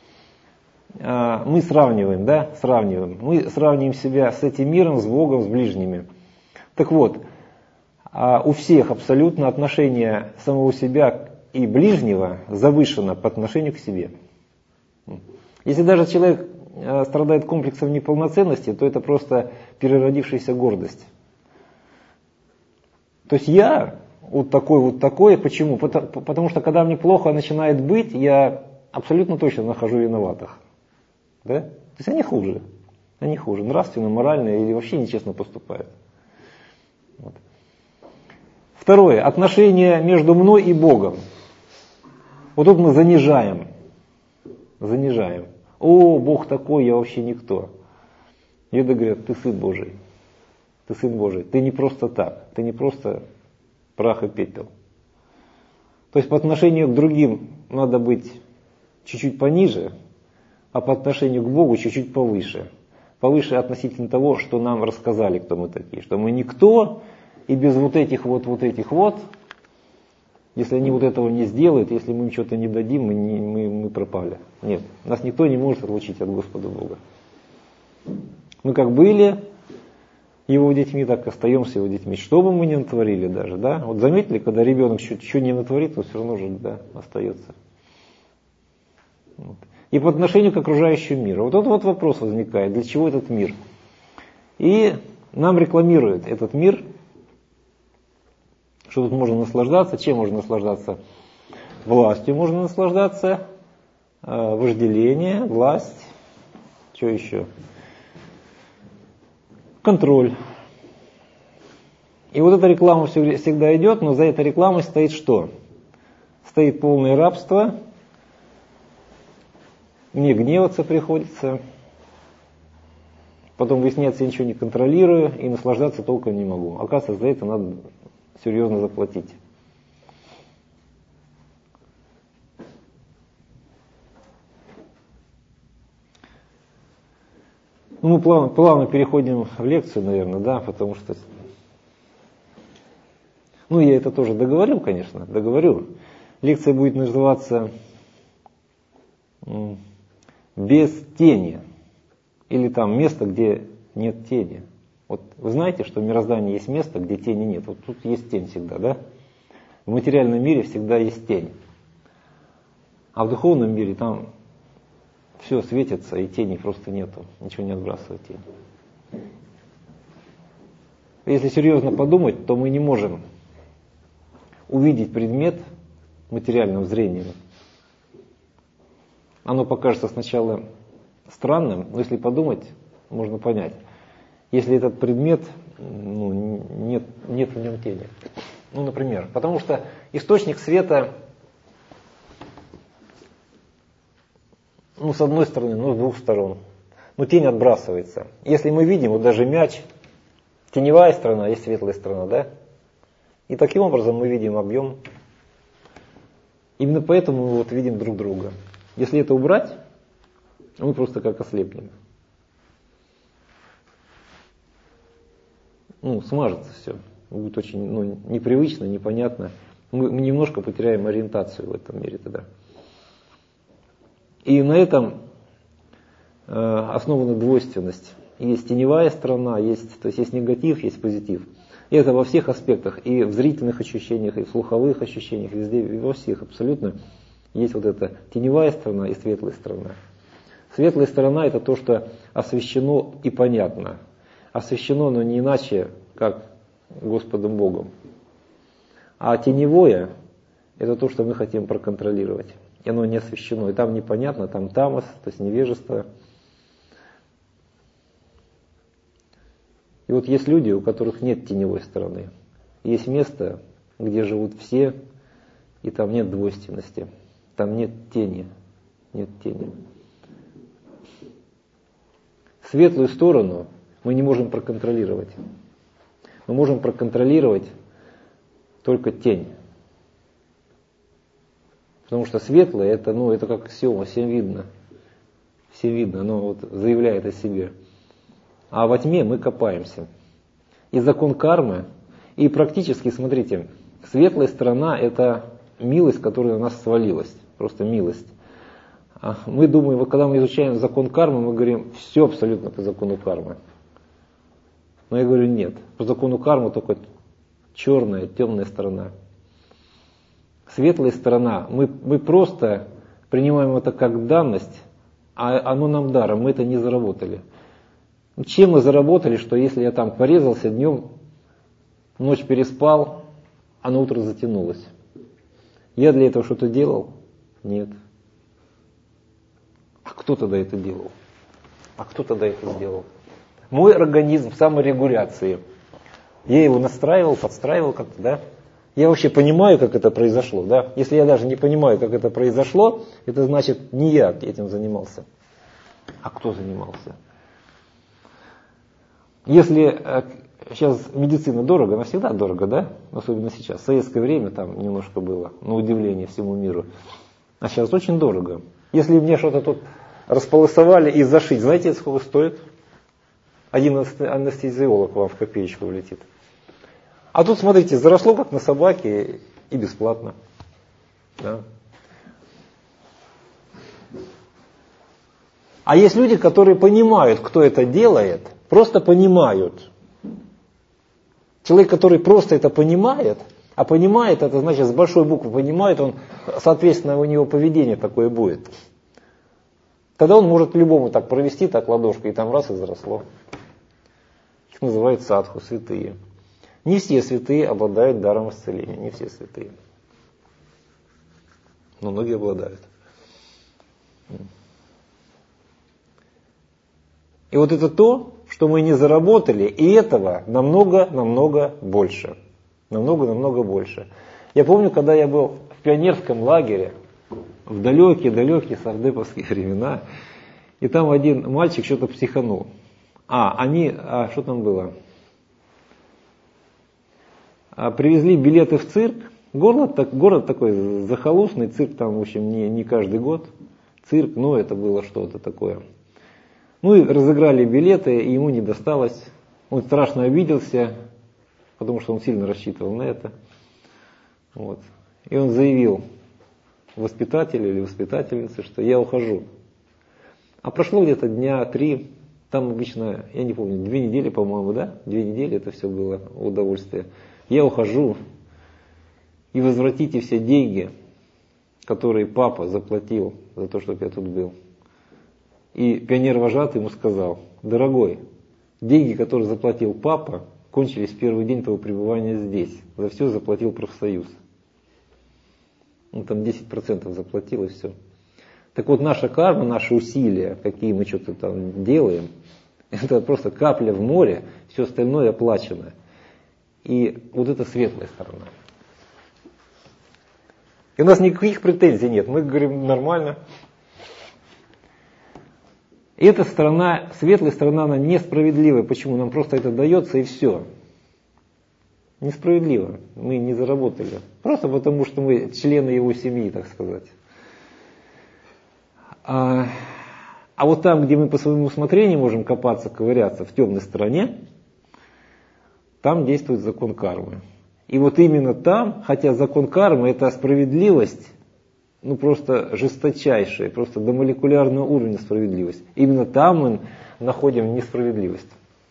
Мы сравниваем, да, сравниваем. Мы сравниваем себя с этим миром, с Богом, с ближними. Так вот, у всех абсолютно отношение самого себя и ближнего завышено по отношению к себе. Если даже человек страдает комплексом неполноценности, то это просто переродившаяся гордость. То есть я вот такой, вот такой. Почему? Потому, потому что когда мне плохо начинает быть, я абсолютно точно нахожу виноватых. Да? То есть они хуже. Они хуже. Нравственно, морально или вообще нечестно поступают. Вот. Второе. Отношение между мной и Богом. Вот тут мы занижаем. Занижаем. О, Бог такой, я вообще никто. Веды говорят, ты сын Божий. Ты сын Божий. Ты не просто так. Ты не просто прах и пепел. То есть по отношению к другим надо быть чуть-чуть пониже, а по отношению к Богу чуть-чуть повыше. Повыше относительно того, что нам рассказали, кто мы такие. Что мы никто, и без вот этих вот, вот этих вот, если они вот этого не сделают, если мы им что-то не дадим, мы, не, мы, мы пропали. Нет, нас никто не может отлучить от Господа Бога. Мы как были, его детьми, так и остаемся его детьми. Что бы мы ни натворили даже, да? Вот заметили, когда ребенок что-то что не натворит, он все равно же, да, остается. Вот. И по отношению к окружающему миру. Вот этот вот вопрос возникает, для чего этот мир? И нам рекламируют этот мир, что тут можно наслаждаться. Чем можно наслаждаться? Властью можно наслаждаться, вожделение, власть, что еще? Контроль. И вот эта реклама всегда идет, но за этой рекламой стоит что? Стоит полное рабство, мне гневаться приходится, потом выясняется, я ничего не контролирую и наслаждаться толком не могу. Оказывается, за это надо серьезно заплатить. Ну, мы плавно, плавно переходим в лекцию, наверное, да, потому что... Ну, я это тоже договорю, конечно, договорю. Лекция будет называться «Без тени». Или там место, где нет тени. Вот вы знаете, что в мироздании есть место, где тени нет. Вот тут есть тень всегда, да? В материальном мире всегда есть тень. А в духовном мире там все светится, и тени просто нету. Ничего не отбрасывает тень. Если серьезно подумать, то мы не можем увидеть предмет материальным зрением. Оно покажется сначала странным, но если подумать, можно понять. Если этот предмет, ну, нет, нет в нем тени. Ну, например, потому что источник света, ну, с одной стороны, ну, с двух сторон. Но тень отбрасывается. Если мы видим, вот даже мяч, теневая сторона, есть светлая сторона, да? И таким образом мы видим объем. Именно поэтому мы вот видим друг друга. Если это убрать, мы просто как ослепнем. Ну, смажется все. Будет очень, ну, непривычно, непонятно. Мы, мы немножко потеряем ориентацию в этом мире тогда. И на этом э, основана двойственность. Есть теневая сторона, есть, то есть есть негатив, есть позитив. И это во всех аспектах, и в зрительных ощущениях, и в слуховых ощущениях, везде, и во всех абсолютно есть вот эта теневая сторона и светлая сторона. Светлая сторона — это то, что освящено и понятно. Освящено, но не иначе, как Господом Богом. А теневое — это то, что мы хотим проконтролировать. И оно не освящено. И там непонятно, там тамос, то есть невежество. И вот есть люди, у которых нет теневой стороны. Есть место, где живут все, и там нет двойственности. Там нет тени. Нет тени. Светлую сторону мы не можем проконтролировать. Мы можем проконтролировать только тень. Потому что светлое, это, ну, это как аксиома, всем видно. Всем видно, оно вот заявляет о себе. А во тьме мы копаемся. И закон кармы, и практически, смотрите, светлая сторона — это милость, которая на нас свалилась. Просто милость. А мы думаем, вот когда мы изучаем закон кармы, мы говорим, все абсолютно по закону кармы. Но я говорю, нет. По закону кармы только черная, темная сторона. Светлая сторона, мы, мы просто принимаем это как данность, а оно нам даром, мы это не заработали. Чем мы заработали, что если я там порезался днем, ночь переспал, а на утро затянулось? Я для этого что-то делал? Нет. А кто тогда это делал? А кто тогда это сделал? Мой организм в саморегуляции. Я его настраивал, подстраивал как-то, да? Я вообще понимаю, как это произошло, да? Если я даже не понимаю, как это произошло, это значит, не я этим занимался. А кто занимался? Если э, сейчас медицина дорого, она всегда дорого, да? Особенно сейчас. В советское время там немножко было, на удивление всему миру. А сейчас очень дорого. Если мне что-то тут располосовали и зашить, знаете, сколько стоит? Один анестезиолог вам в копеечку влетит. А тут, смотрите, заросло как на собаке и бесплатно. Да. А есть люди, которые понимают, кто это делает, просто понимают. Человек, который просто это понимает, а понимает, это значит с большой буквы понимает, он, соответственно, у него поведение такое будет. Тогда он может любому так провести, так ладошкой, и там раз и заросло. Их называют садху, святые. Не все святые обладают даром исцеления, не все святые. Но многие обладают. И вот это то, что мы не заработали, и этого намного-намного больше. Намного-намного больше. Я помню, когда я был в пионерском лагере, в далекие-далекие совдеповские времена, и там один мальчик что-то психанул. А, они, а что там было? А, привезли билеты в цирк. Город, так, город такой захолустный, цирк там, в общем, не, не каждый год. Цирк, ну это было что-то такое. Ну и разыграли билеты, и ему не досталось. Он страшно обиделся, потому что он сильно рассчитывал на это. Вот. И он заявил воспитателю или воспитательнице, что я ухожу. А прошло где-то дня три, там обычно, я не помню, две недели, по-моему, да? Две недели это все было удовольствие. Я ухожу, и возвратите все деньги, которые папа заплатил за то, чтобы я тут был. И пионер-вожатый ему сказал: дорогой, деньги, которые заплатил папа, кончились в первый день твоего пребывания здесь. За все заплатил профсоюз. Он там десять процентов заплатил, и все. Так вот, наша карма, наши усилия, какие мы что-то там делаем, это просто капля в море, все остальное оплачено. И вот это светлая сторона. И у нас никаких претензий нет. Мы говорим нормально. И эта сторона, светлая сторона, она несправедливая. Почему? Нам просто это дается и все. Несправедливо. Мы не заработали. Просто потому, что мы члены его семьи, так сказать. А, а вот там, где мы по своему усмотрению можем копаться, ковыряться в темной стороне, там действует закон кармы. И вот именно там, хотя закон кармы это справедливость, ну просто жесточайшая, просто до молекулярного уровня справедливость. Именно там мы находим несправедливость.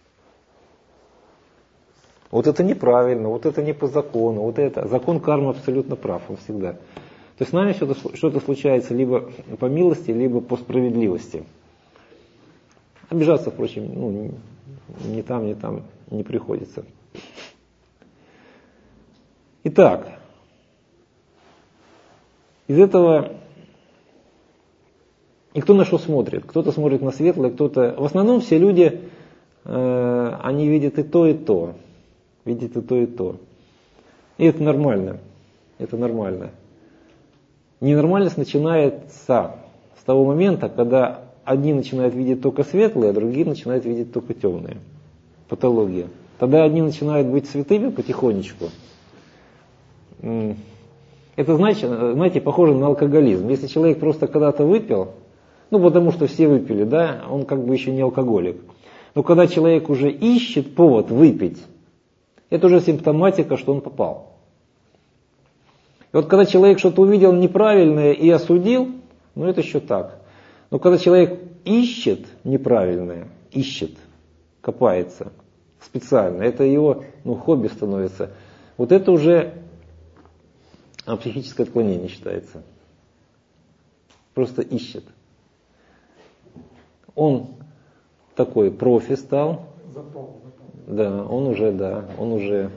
Вот это неправильно, вот это не по закону, вот это. Закон кармы абсолютно прав, он всегда. То есть с нами что-то, что-то случается либо по милости, либо по справедливости. Обижаться, впрочем, ну, ни там, ни там не приходится. Итак, из этого, и кто на что смотрит? Кто-то смотрит на светлое, кто-то... В основном все люди, э, они видят и то, и то. Видят и то, и то. И это нормально. Это нормально. Ненормальность начинается с того момента, когда одни начинают видеть только светлые, а другие начинают видеть только темные. Патология. Тогда одни начинают быть святыми потихонечку. Это значит, знаете, похоже на алкоголизм. Если человек просто когда-то выпил, ну потому что все выпили, да, он как бы еще не алкоголик. Но когда человек уже ищет повод выпить, это уже симптоматика, что он попал. И вот когда человек что-то увидел неправильное и осудил, ну это еще так. Но когда человек ищет неправильное, ищет, копается специально, это его ну, хобби становится, вот это уже психическое отклонение считается. Просто ищет. Он такой профи стал. Запал, запал. Да, он уже, да, он уже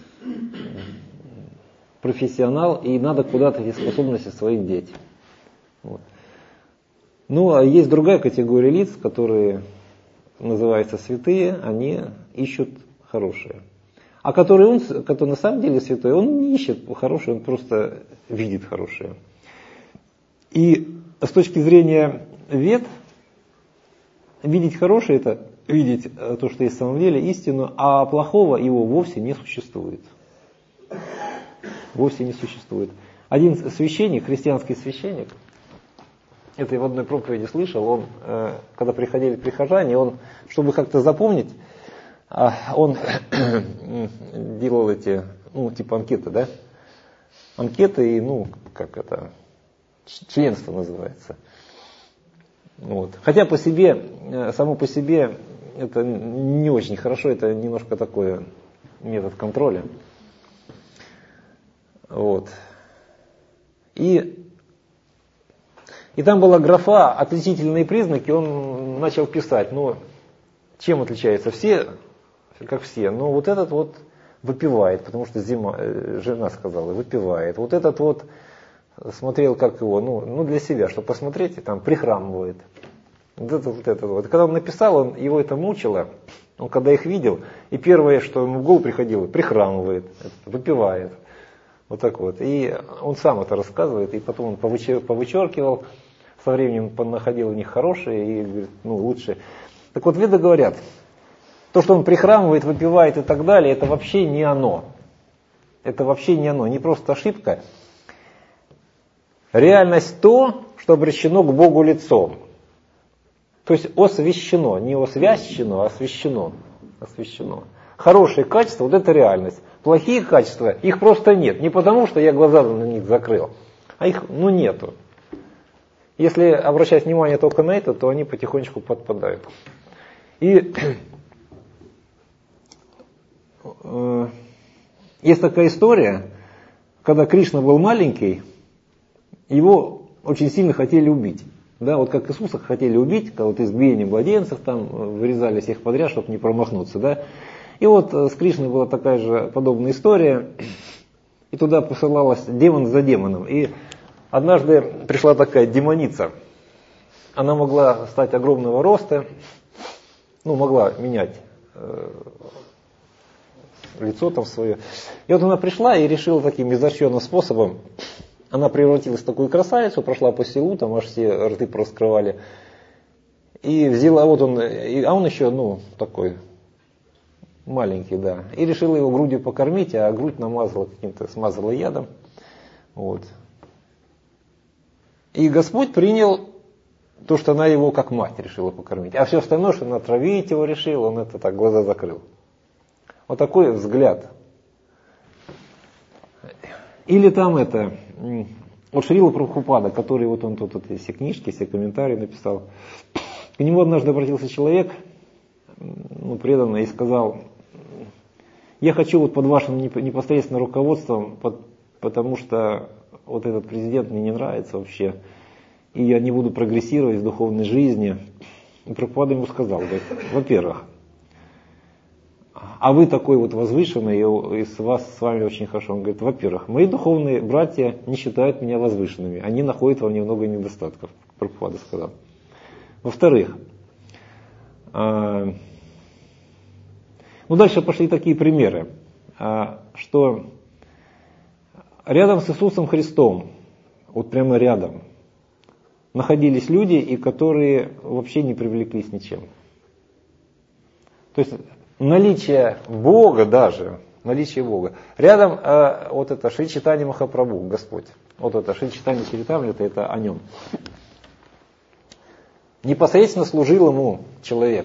профессионал, и надо куда-то эти способности своих деть. Вот. Ну, а есть другая категория лиц, которые называются святые, они ищут хорошее. А который он, который на самом деле святой, он не ищет хорошее, он просто видит хорошее. И с точки зрения вед, видеть хорошее – это видеть то, что есть в самом деле, истину, а плохого его вовсе не существует. Вовсе не существует. Один священник, христианский священник, это я в одной проповеди слышал, он, когда приходили прихожане, он, чтобы как-то запомнить, он делал эти, ну, типа анкеты, да? Анкеты и, ну, как это, членство называется. Вот. Хотя по себе, само по себе, это не очень хорошо, это немножко такое метод контроля. Вот. И, и там была графа «Отличительные признаки», он начал писать, ну, чем отличаются все, как все, но вот этот вот выпивает, потому что зима, жена сказала, выпивает. Вот этот вот смотрел, как его, ну, ну для себя, чтобы посмотреть, и там прихрамывает. Вот это вот это вот. Когда он написал, он, его это мучило, он когда их видел, и первое, что ему в голову приходило, прихрамывает, выпивает. Вот так вот. И он сам это рассказывает, и потом он повычеркивал, со временем находил у них хорошие, и говорит, ну лучше. Так вот, веды говорят, то, что он прихрамывает, выпивает и так далее, это вообще не оно. Это вообще не оно, не просто ошибка. Реальность то, что обращено к Богу лицом. То есть освящено, не освящено, а освящено. освящено. Хорошие качества, вот это реальность. Плохие качества, их просто нет. Не потому, что я глаза на них закрыл, а их ну нету. Если обращать внимание только на это, то они потихонечку подпадают. И э, есть такая история, когда Кришна был маленький, его очень сильно хотели убить. Да, вот как Иисуса хотели убить, когда вот избиение младенцев, там вырезали всех подряд, чтобы не промахнуться. Да. И вот с Кришной была такая же подобная история, и туда посылалась демон за демоном. И однажды пришла такая демоница, она могла стать огромного роста, ну могла менять э, лицо там свое. И вот она пришла и решила таким изощренным способом, она превратилась в такую красавицу, прошла по селу, там аж все рты пораскрывали. И взяла, вот он, и, а он еще, ну, такой маленький, да. И решила его грудью покормить, а грудь намазала каким-то, смазала ядом. Вот. И Господь принял то, что она его как мать решила покормить. А все остальное, что она отравить его решила, он это так глаза закрыл. Вот такой взгляд. Или там это, вот Шрила Прабхупада, который вот он тут вот, все книжки, все комментарии написал. К нему однажды обратился человек, ну, преданный, и сказал, я хочу вот под вашим непосредственным руководством, под, потому что вот этот президент мне не нравится вообще, и я не буду прогрессировать в духовной жизни. И Прабхупада ему сказал, говорит, во-первых, а вы такой вот возвышенный, и с вас с вами очень хорошо. Он говорит, во-первых, мои духовные братья не считают меня возвышенными, они находят во мне много недостатков, Прабхупада сказал. Во-вторых, э, ну дальше пошли такие примеры, э, что рядом с Иисусом Христом, вот прямо рядом, находились люди, и которые вообще не привлеклись ничем. То есть наличие Бога даже, наличие Бога. Рядом э, вот это Шри Чайтанья Махапрабху, Господь. Вот это Шри Чайтанья Чаритамрита, это о нем. Непосредственно служил ему человек.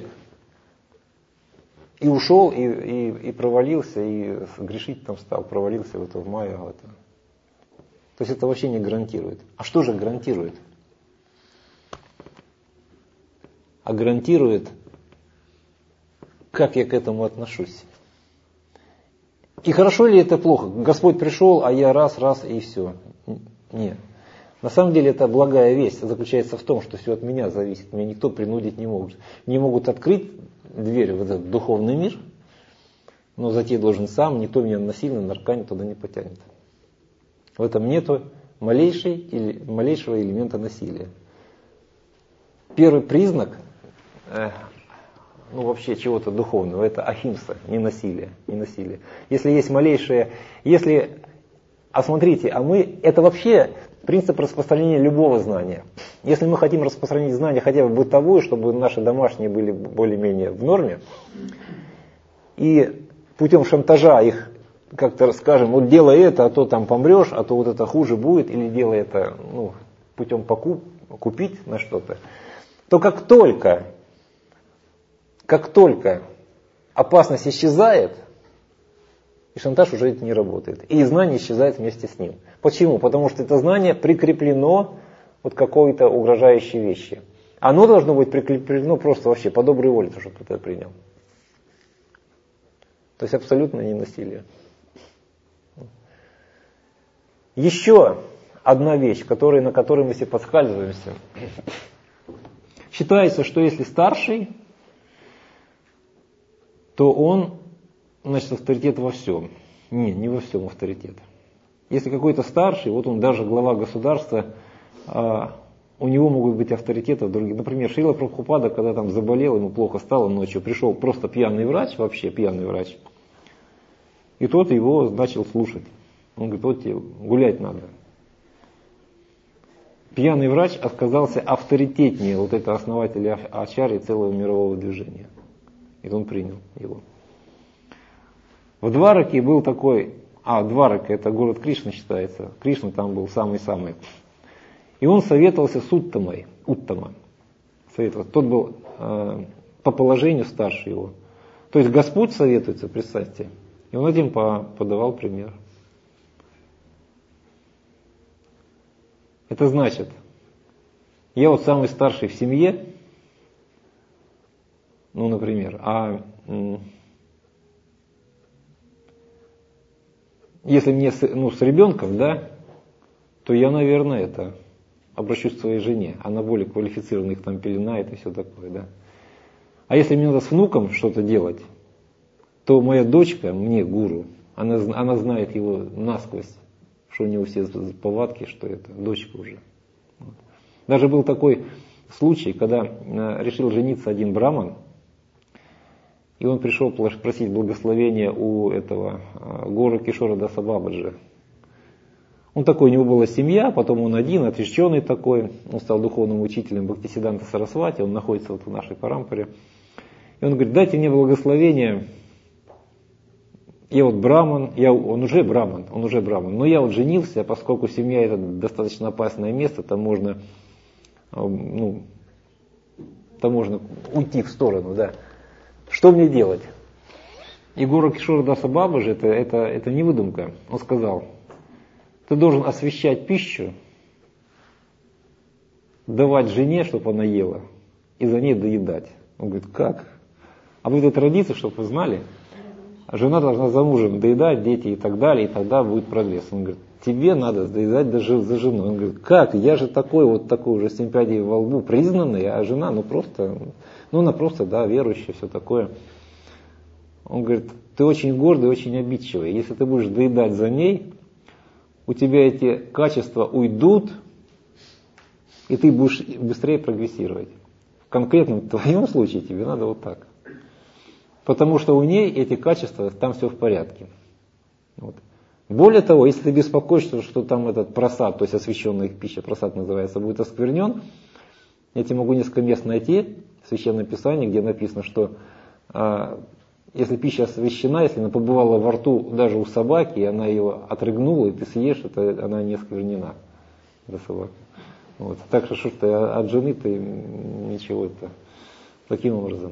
И ушел, и, и, и провалился, и грешить там стал, провалился в это, в майя. В это. То есть это вообще не гарантирует. А что же гарантирует? А гарантирует, как я к этому отношусь. И хорошо ли это плохо? Господь пришел, а я раз, раз и все. Нет. На самом деле это благая весть заключается в том, что все от меня зависит. Меня никто принудить не может. Мне могут открыть дверь в этот духовный мир, но зайти должен сам, никто меня насильно, наркань туда не потянет. В этом нету малейшей, или, малейшего элемента насилия. Первый признак э, ну, вообще чего-то духовного, это ахимса, не насилие, не насилие. Если есть малейшее, если, а смотрите, а мы, это вообще принцип распространения любого знания. Если мы хотим распространить знания хотя бы бытовое, чтобы наши домашние были более-менее в норме, и путем шантажа их как-то скажем, вот делай это, а то там помрешь, а то вот это хуже будет, или делай это ну, путем покуп, купить на что-то, то как только, как только опасность исчезает, и шантаж уже не работает. И знание исчезает вместе с ним. Почему? Потому что это знание прикреплено вот к какой-то угрожающей вещи. Оно должно быть прикреплено просто вообще по доброй воле, чтобы кто-то принял. То есть абсолютно не насилие. Еще одна вещь, которой, на которой мы все подскальзываемся. Считается, что если старший, то он, значит, авторитет во всем. Не, не во всем авторитет. Если какой-то старший, вот он даже глава государства, а, у него могут быть авторитеты в других. Например, Шрила Прабхупада, когда там заболел, ему плохо стало ночью, пришел просто пьяный врач, вообще пьяный врач, и тот его начал слушать. Он говорит, вот тебе гулять надо. Пьяный врач оказался авторитетнее вот этого основателя ачарьи целого мирового движения. И он принял его. В Двараке был такой, а Дварака это город Кришны считается, Кришна там был самый-самый. И он советовался с Уттамой, Уттама. Советовался. Тот был э, по положению старше его. То есть Господь советуется, представьте. И он этим подавал пример. Это значит, я вот самый старший в семье, ну, например, а м, если мне с, ну, с ребенком, да, то я, наверное, это обращусь к своей жене. Она более квалифицированная, их там пеленает и все такое, да. А если мне надо с внуком что-то делать, то моя дочка, мне гуру, она, она знает его насквозь, что у него все повадки, что это дочка уже. Вот. Даже был такой случай, когда решил жениться один браман, и он пришел просить благословения у этого Гору Кишора Даса Бабаджи. Он такой, у него была семья, потом он один, отреченный такой, он стал духовным учителем Бхактисиданта Сарасвати, он находится вот в нашей парампаре. И он говорит, дайте мне благословение. Я вот браман, я, он уже браман, он уже браман, но я вот женился, поскольку семья это достаточно опасное место, там можно, ну, там можно уйти в сторону, да. Что мне делать? И Гуру Кишора Даса Бабаджи, это, это, это не выдумка, он сказал, ты должен освещать пищу, давать жене, чтобы она ела, и за ней доедать. Он говорит, как? А вы этой традиции, чтобы вы знали, жена должна за мужем доедать, дети и так далее, и тогда будет прогресс. Он говорит, тебе надо доедать даже за жену. Он говорит, как? Я же такой вот такой уже семь пядей во лбу признанный, а жена, ну просто, ну она просто, да, верующая, все такое. Он говорит, ты очень гордый, очень обидчивый. Если ты будешь доедать за ней, у тебя эти качества уйдут, и ты будешь быстрее прогрессировать. В конкретном твоем случае тебе надо вот так. Потому что у ней эти качества, там все в порядке. Вот. Более того, если ты беспокоишься, что там этот просад, то есть освященная их пища, просад называется, будет осквернен, я тебе могу несколько мест найти в Священном Писании, где написано, что а, если пища освящена, если она побывала во рту даже у собаки, и она ее отрыгнула, и ты съешь, это она не осквернена до собаки. Вот. Так что что ты от жены ты ничего это таким образом.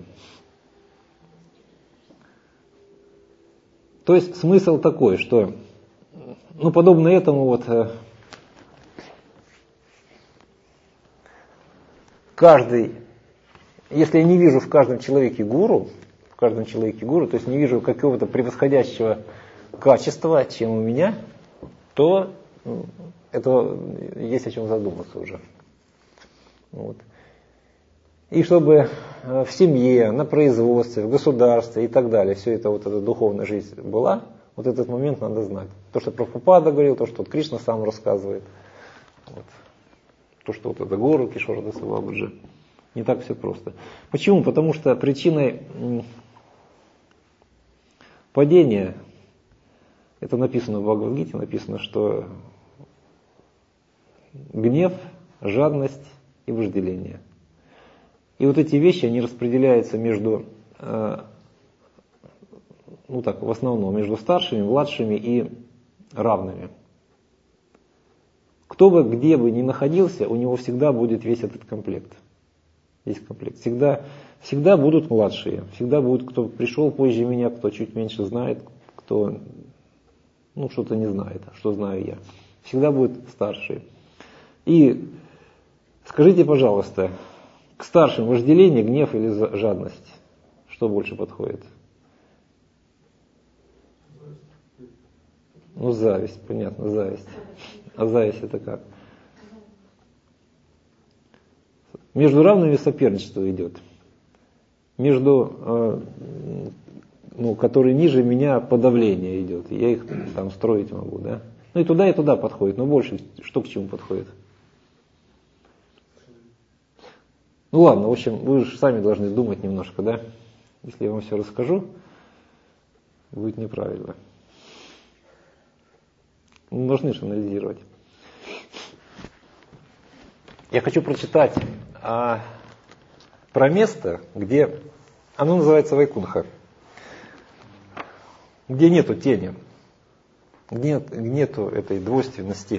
То есть смысл такой, что, ну, подобно этому вот каждый, если я не вижу в каждом человеке гуру, в каждом человеке гуру, то есть не вижу какого-то превосходящего качества, чем у меня, то это есть о чем задуматься уже. Вот. И чтобы в семье, на производстве, в государстве и так далее, все это, вот эта духовная жизнь была, вот этот момент надо знать. То, что Прабхупада говорил, то, что вот Кришна сам рассказывает, вот. То, что вот это Гуру Кишора Даса Бабаджи. Не так все просто. Почему? Потому что причиной падения, это написано в Бхагавад-гите, написано, что гнев, жадность и вожделение. И вот эти вещи, они распределяются между, э, ну так, в основном, между старшими, младшими и равными. Кто бы, где бы ни находился, у него всегда будет весь этот комплект. Весь комплект. Всегда, всегда будут младшие, всегда будут, кто пришел позже меня, кто чуть меньше знает, кто, ну, что-то не знает, что знаю я. Всегда будут старшие. И скажите, пожалуйста, к старшим вожделение, гнев или жадность? Что больше подходит? Ну, зависть, понятно, зависть. А зависть это как? Между равными соперничество идет. Между, э, ну, который ниже меня, подавление идет. Я их там строить могу, да? Ну и туда, и туда подходит, но больше что к чему подходит? Ну ладно, в общем, вы же сами должны думать немножко, да? Если я вам все расскажу, будет неправильно. Мы должны же анализировать. Я хочу прочитать а, про место, где, оно называется Вайкунха, где нету тени, где нет, нету этой двойственности.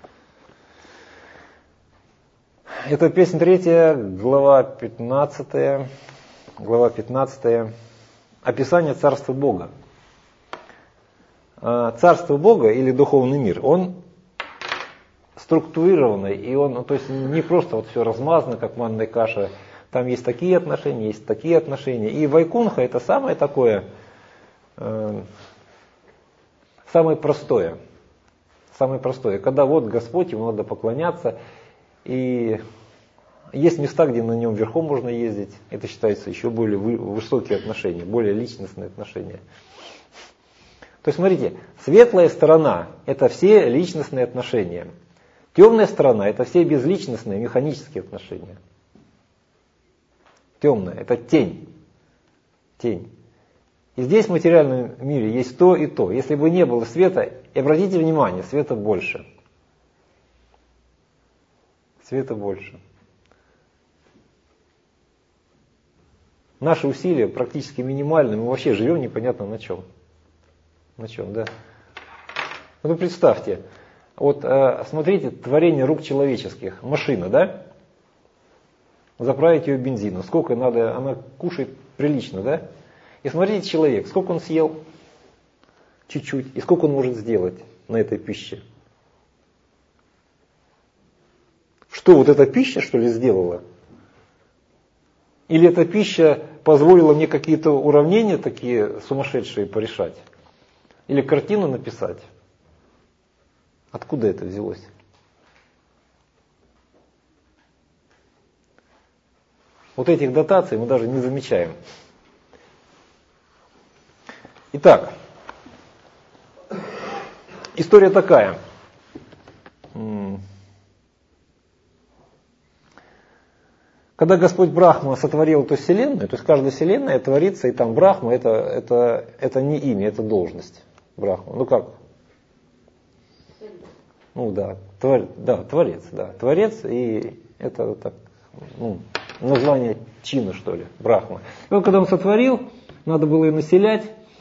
Это песня третья, глава пятнадцатая, глава пятнадцатая, описание Царства Бога. Царство Бога или духовный мир, он структурированный, и он, ну, то есть не просто вот все размазано, как манная каша, там есть такие отношения, есть такие отношения. И Вайкунха это самое такое, э, самое простое, самое простое, когда вот Господь, ему надо поклоняться, и есть места, где на нем верхом можно ездить, это считается еще более высокие отношения, более личностные отношения. То есть смотрите, светлая сторона это все личностные отношения. Темная сторона это все безличностные, механические отношения. Темная это тень. Тень. И здесь в материальном мире есть то и то. Если бы не было света, и обратите внимание, света больше. Света больше. Наши усилия практически минимальны, мы вообще живем непонятно на чем. На чем, да? Ну, вы представьте, вот э, смотрите, творение рук человеческих, машина, да? Заправить ее бензином, сколько надо, она кушает прилично, да? И смотрите, человек, сколько он съел? Чуть-чуть. И сколько он может сделать на этой пище? Что, вот эта пища, что ли, сделала? Или эта пища позволила мне какие-то уравнения такие сумасшедшие порешать? Или картину написать? Откуда это взялось? Вот этих дотаций мы даже не замечаем. Итак, история такая. Когда Господь Брахма сотворил эту вселенную, то есть каждая вселенная творится, и там Брахма это, это, это не имя, это должность. Брахма. Ну как? Ну да, твор, да, творец, да, творец, и это так, ну, название чина, что ли, Брахма. И вот когда он сотворил, надо было ее населять,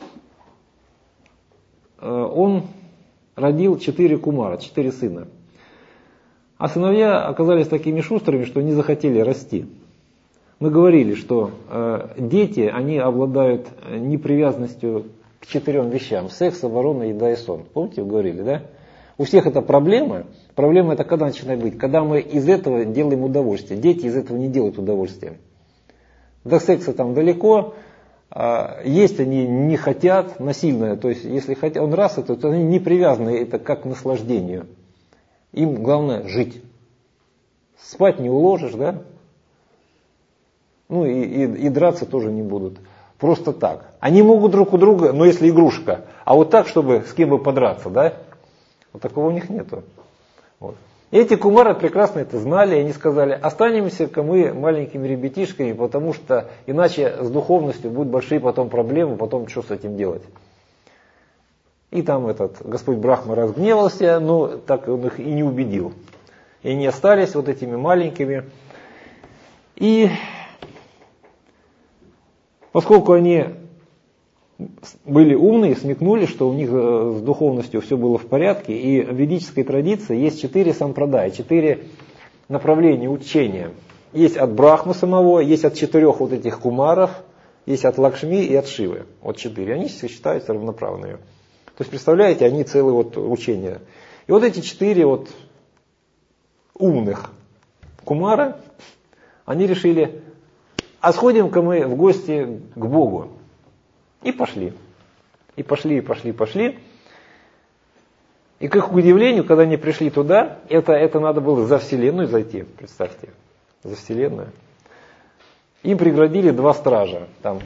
он родил четыре кумара, четыре сына. А сыновья оказались такими шустрыми, что не захотели расти. Мы говорили, что э, дети, они обладают непривязанностью к четырем вещам. Секс, оборона, еда и сон. Помните, вы говорили, да? У всех это проблема. Проблема это когда начинает быть? Когда мы из этого делаем удовольствие. Дети из этого не делают удовольствие. До секса там далеко. А есть они не хотят насильно. То есть, если хотят, он раз это, то они не привязаны это как к наслаждению. Им главное жить. Спать не уложишь, да? Ну и, и, и драться тоже не будут. Просто так. Они могут друг у друга, но если игрушка. А вот так, чтобы с кем бы подраться, да? Вот такого у них нету. Вот. И эти кумары прекрасно это знали, и они сказали, останемся-ка мы маленькими ребятишками, потому что иначе с духовностью будут большие потом проблемы, потом что с этим делать. И там этот Господь Брахма разгневался, но так он их и не убедил. И они остались вот этими маленькими. И поскольку они были умные, смекнули, что у них с духовностью все было в порядке, и в ведической традиции есть четыре сампрадай, четыре направления учения. Есть от Брахмы самого, есть от четырех вот этих кумаров, есть от Лакшми и от Шивы. Вот четыре. Они считаются равноправными. То есть, представляете, они целые вот учения. И вот эти четыре вот умных кумара, они решили, а сходим-ка мы в гости к Богу. И пошли. И пошли, и пошли, пошли. И к их удивлению, когда они пришли туда, это, это надо было за Вселенную зайти, представьте, за Вселенную. Им преградили два стража там,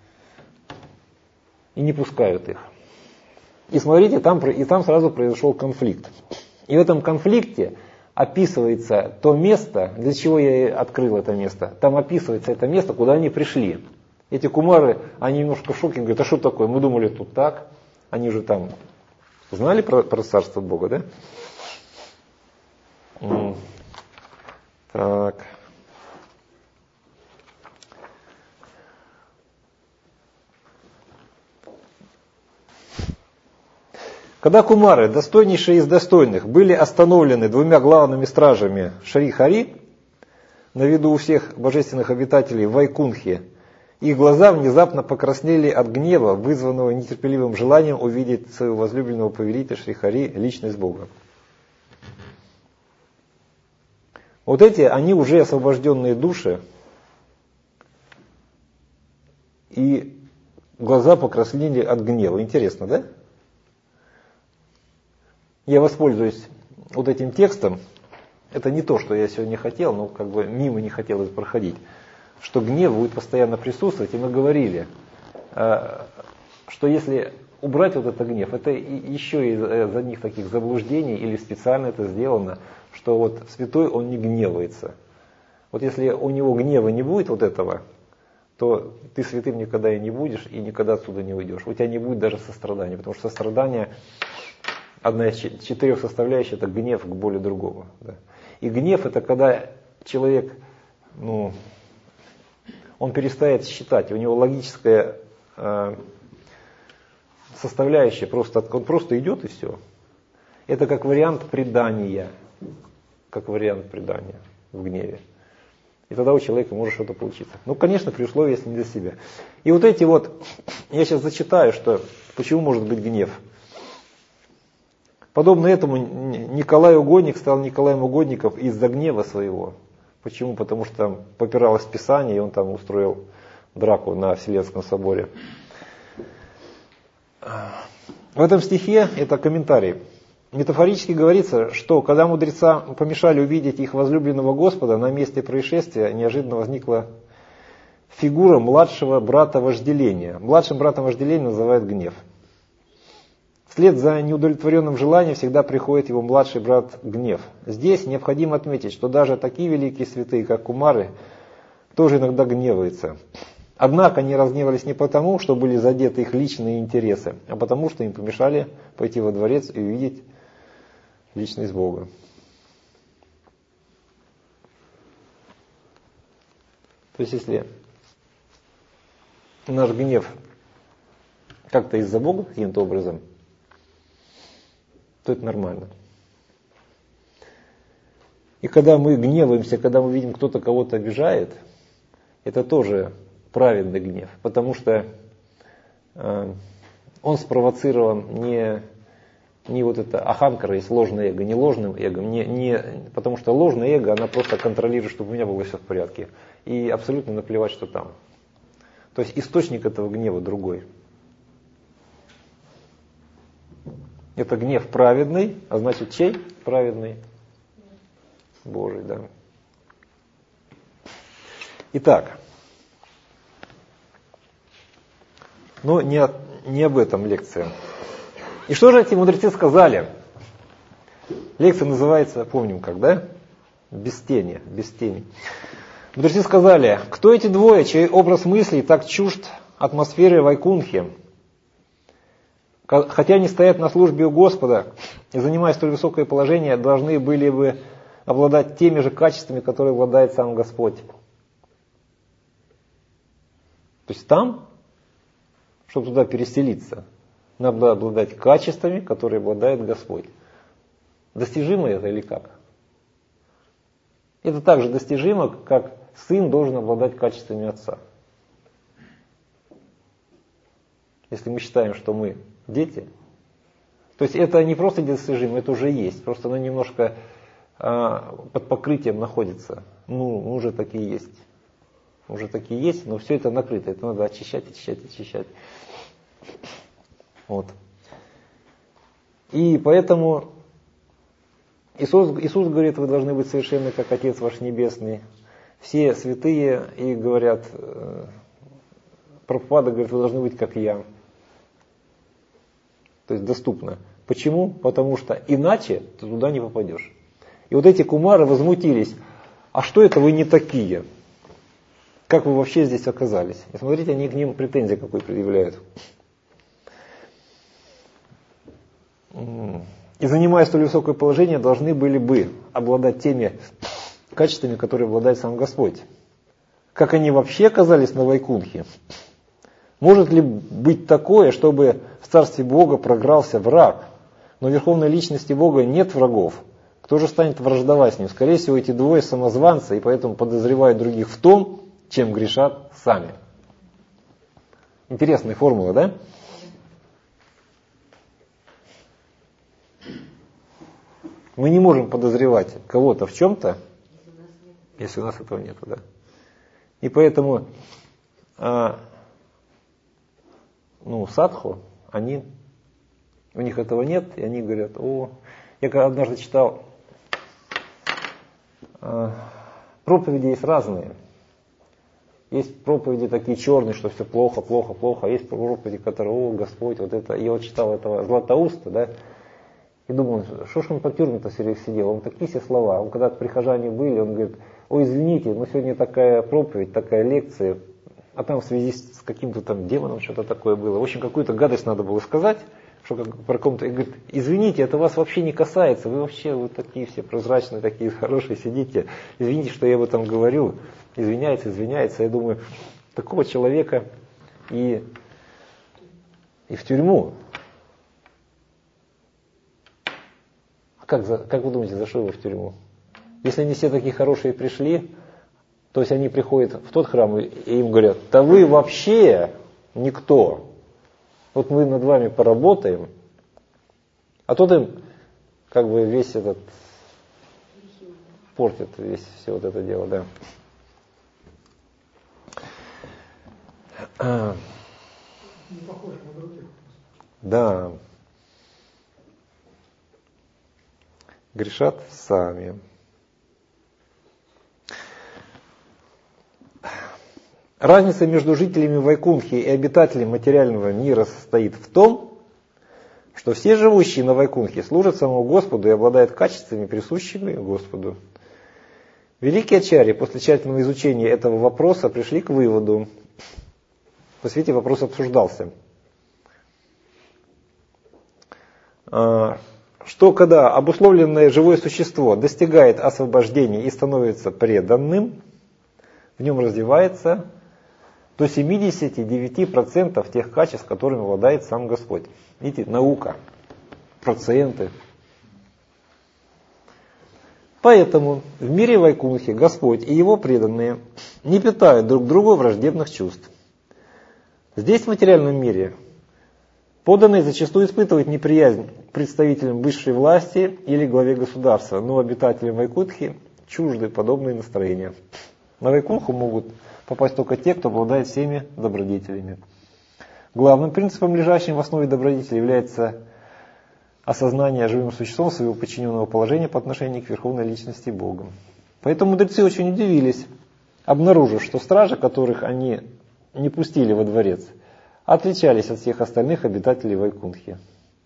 и не пускают их. И смотрите, там, и там сразу произошел конфликт. И в этом конфликте описывается то место, для чего я и открыл это место. Там описывается это место, куда они пришли. Эти кумары, они немножко в шоке, говорят, а что такое? Мы думали тут так. Они же там знали про, про Царство Бога, да? Mm. Так. Когда кумары, достойнейшие из достойных, были остановлены двумя главными стражами Шри-Хари, на виду у всех божественных обитателей в Вайкунхе, их глаза внезапно покраснели от гнева, вызванного нетерпеливым желанием увидеть своего возлюбленного повелителя Шри-Хари, личность Бога. Вот эти, они уже освобожденные души, и глаза покраснели от гнева. Интересно, да? Я воспользуюсь вот этим текстом. Это не то, что я сегодня хотел, но как бы мимо не хотелось проходить. Что гнев будет постоянно присутствовать. И мы говорили, что если убрать вот этот гнев, это еще из одних таких заблуждений или специально это сделано, что вот святой он не гневается. Вот если у него гнева не будет вот этого, то ты святым никогда и не будешь, и никогда отсюда не уйдешь. У тебя не будет даже сострадания, потому что сострадание, одна из четырех составляющих, это гнев к боли другого. Да. И гнев это когда человек, ну, он перестает считать, у него логическая э, составляющая, просто, он просто идет и все. Это как вариант предания, как вариант предания в гневе. И тогда у человека может что-то получиться. Ну, конечно, при условии, если не для себя. И вот эти вот, я сейчас зачитаю, что почему может быть гнев. Подобно этому Николай Угодник стал Николаем Угодником из-за гнева своего. Почему? Потому что там попиралось Писание, и он там устроил драку на Вселенском соборе. В этом стихе, это комментарий, метафорически говорится, что когда мудрецам помешали увидеть их возлюбленного Господа, на месте происшествия неожиданно возникла фигура младшего брата вожделения. Младшим братом вожделения называют гнев. Вслед за неудовлетворенным желанием всегда приходит его младший брат гнев. Здесь необходимо отметить, что даже такие великие святые, как кумары, тоже иногда гневаются. Однако они разгневались не потому, что были задеты их личные интересы, а потому, что им помешали пойти во дворец и увидеть личность Бога. То есть, если наш гнев как-то из-за Бога каким-то образом, то это нормально. И когда мы гневаемся, когда мы видим, кто-то кого-то обижает, это тоже праведный гнев, потому что э, он спровоцирован не, не вот это аханкара, есть ложное эго, не ложным эго, не, не, потому что ложное эго, она просто контролирует, чтобы у меня было все в порядке, и абсолютно наплевать, что там. То есть источник этого гнева другой. Это гнев праведный, а значит чей праведный? Божий, да. Итак, но не, от, не об этом лекция. И что же эти мудрецы сказали? Лекция называется, помним как, да? Без тени, без тени. Мудрецы сказали, кто эти двое, чей образ мыслей так чужд атмосферы Вайкунхи? Хотя они стоят на службе у Господа и, занимая столь высокое положение, должны были бы обладать теми же качествами, которые обладает сам Господь. То есть там, чтобы туда переселиться, надо обладать качествами, которые обладает Господь. Достижимо это или как? Это также достижимо, как сын должен обладать качествами отца. Если мы считаем, что мы дети, то есть это не просто достижимо, это уже есть, просто оно немножко а, под покрытием находится. Ну, уже такие есть. Уже такие есть, но все это накрыто. Это надо очищать, очищать, очищать. Вот. И поэтому Иисус, Иисус говорит, вы должны быть совершенны, как Отец ваш Небесный. Все святые и говорят, Прабхупада говорит, вы должны быть как я. То есть доступно. Почему? Потому что иначе ты туда не попадешь. И вот эти кумары возмутились. А что это вы не такие? Как вы вообще здесь оказались? И смотрите, они к ним претензии какой предъявляют. И занимая столь высокое положение, должны были бы обладать теми качествами, которые обладает сам Господь. Как они вообще оказались на Вайкунхе? Может ли быть такое, чтобы в Царстве Бога програлся враг, но в Верховной Личности Бога нет врагов? Кто же станет враждовать с ним? Скорее всего, эти двое самозванцы, и поэтому подозревают других в том, чем грешат сами. Интересная формула, да? Мы не можем подозревать кого-то в чем-то, если у нас этого нет, да. И поэтому а, ну, садху, они, у них этого нет, и они говорят, о, я когда однажды читал, а, проповеди есть разные. Есть проповеди такие черные, что все плохо, плохо, плохо. А есть проповеди, которые, о, Господь, вот это. Я вот читал этого Златоуста, да, и думал, что ж он по тюрьме-то сидел, он такие все слова. Он когда-то прихожане были, он говорит, ой, извините, но сегодня такая проповедь, такая лекция, а там в связи с каким-то там демоном что-то такое было. В общем, какую-то гадость надо было сказать, что как, про ком-то, и говорит, извините, это вас вообще не касается, вы вообще вот такие все прозрачные, такие хорошие сидите, извините, что я об этом говорю, извиняется, извиняется. Я думаю, такого человека и, и в тюрьму. Как, за, как вы думаете, за что его в тюрьму? Если они все такие хорошие пришли, то есть они приходят в тот храм и им говорят, да вы вообще никто. Вот мы над вами поработаем, а тут им как бы весь этот портит весь все вот это дело, да. Не похож на других. Да. Грешат сами. Разница между жителями Вайкунхи и обитателями материального мира состоит в том, что все живущие на Вайкунхе служат самому Господу и обладают качествами, присущими Господу. Великие ачарьи после тщательного изучения этого вопроса пришли к выводу, по сути вопрос обсуждался, что когда обусловленное живое существо достигает освобождения и становится преданным, в нем развивается до семьдесят девять процентов тех качеств, которыми обладает сам Господь. Видите, наука, проценты. Поэтому в мире Вайкунхи Господь и его преданные не питают друг другу враждебных чувств. Здесь, в материальном мире, подданные зачастую испытывают неприязнь к представителям высшей власти или главе государства, но обитателям Вайкунхи чужды подобные настроения. На Вайкунху могут попасть только те, кто обладает всеми добродетелями. Главным принципом, лежащим в основе добродетели, является осознание живым существом своего подчиненного положения по отношению к Верховной Личности Бога. Поэтому мудрецы очень удивились, обнаружив, что стражи, которых они не пустили во дворец, отличались от всех остальных обитателей Вайкунхи.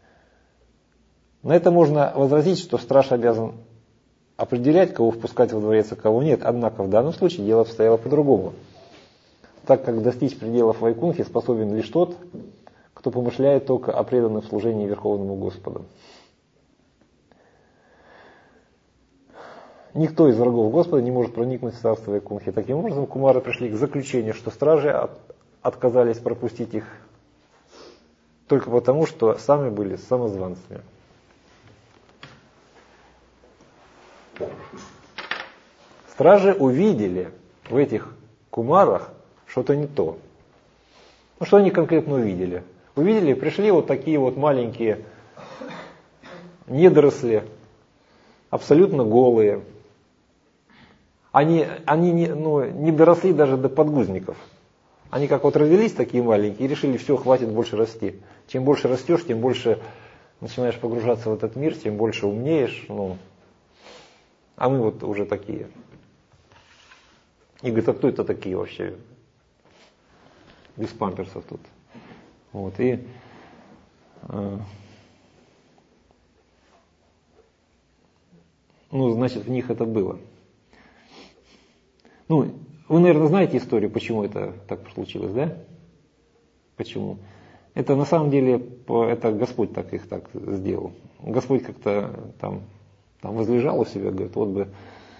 На это можно возразить, что страж обязан определять, кого впускать во дворец, а кого нет. Однако в данном случае дело обстояло по-другому. Так как достичь пределов Вайкунхи способен лишь тот, кто помышляет только о преданном служении Верховному Господу. Никто из врагов Господа не может проникнуть в царство Вайкунхи. Таким образом, кумары пришли к заключению, что стражи от, отказались пропустить их только потому, что сами были самозванцами. Стражи увидели в этих кумарах что-то не то. Ну, что они конкретно увидели? Увидели, пришли вот такие вот маленькие недоросли, абсолютно голые. Они, они не, ну, не доросли даже до подгузников. Они как вот родились такие маленькие и решили, все, хватит больше расти. Чем больше растешь, тем больше начинаешь погружаться в этот мир, тем больше умнеешь. Ну, а мы вот уже такие. И говорит, а кто это такие вообще? Без памперсов тут. Вот, и э, ну, значит, в них это было. Ну, вы, наверное, знаете историю, почему это так случилось, да? Почему? Это на самом деле, это Господь так их так сделал. Господь как-то там, там возлежал у себя, говорит, вот бы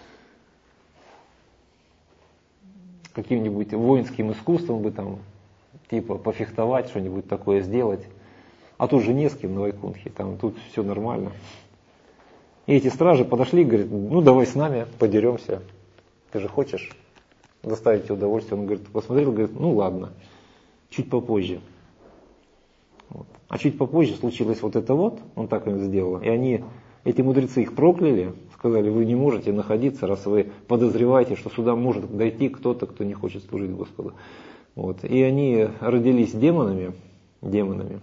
каким-нибудь воинским искусством бы там, типа пофехтовать, что-нибудь такое сделать. А тут же не с кем на Вайкунхе, там тут все нормально. И эти стражи подошли и говорят, ну давай с нами подеремся. Ты же хочешь доставить тебе удовольствие? Он говорит, посмотрел, говорит, ну ладно, чуть попозже. Вот. А чуть попозже случилось вот это вот, он так им сделал. И они, эти мудрецы их прокляли, сказали, вы не можете находиться, раз вы подозреваете, что сюда может дойти кто-то, кто не хочет служить Господу. Вот. И они родились демонами, демонами.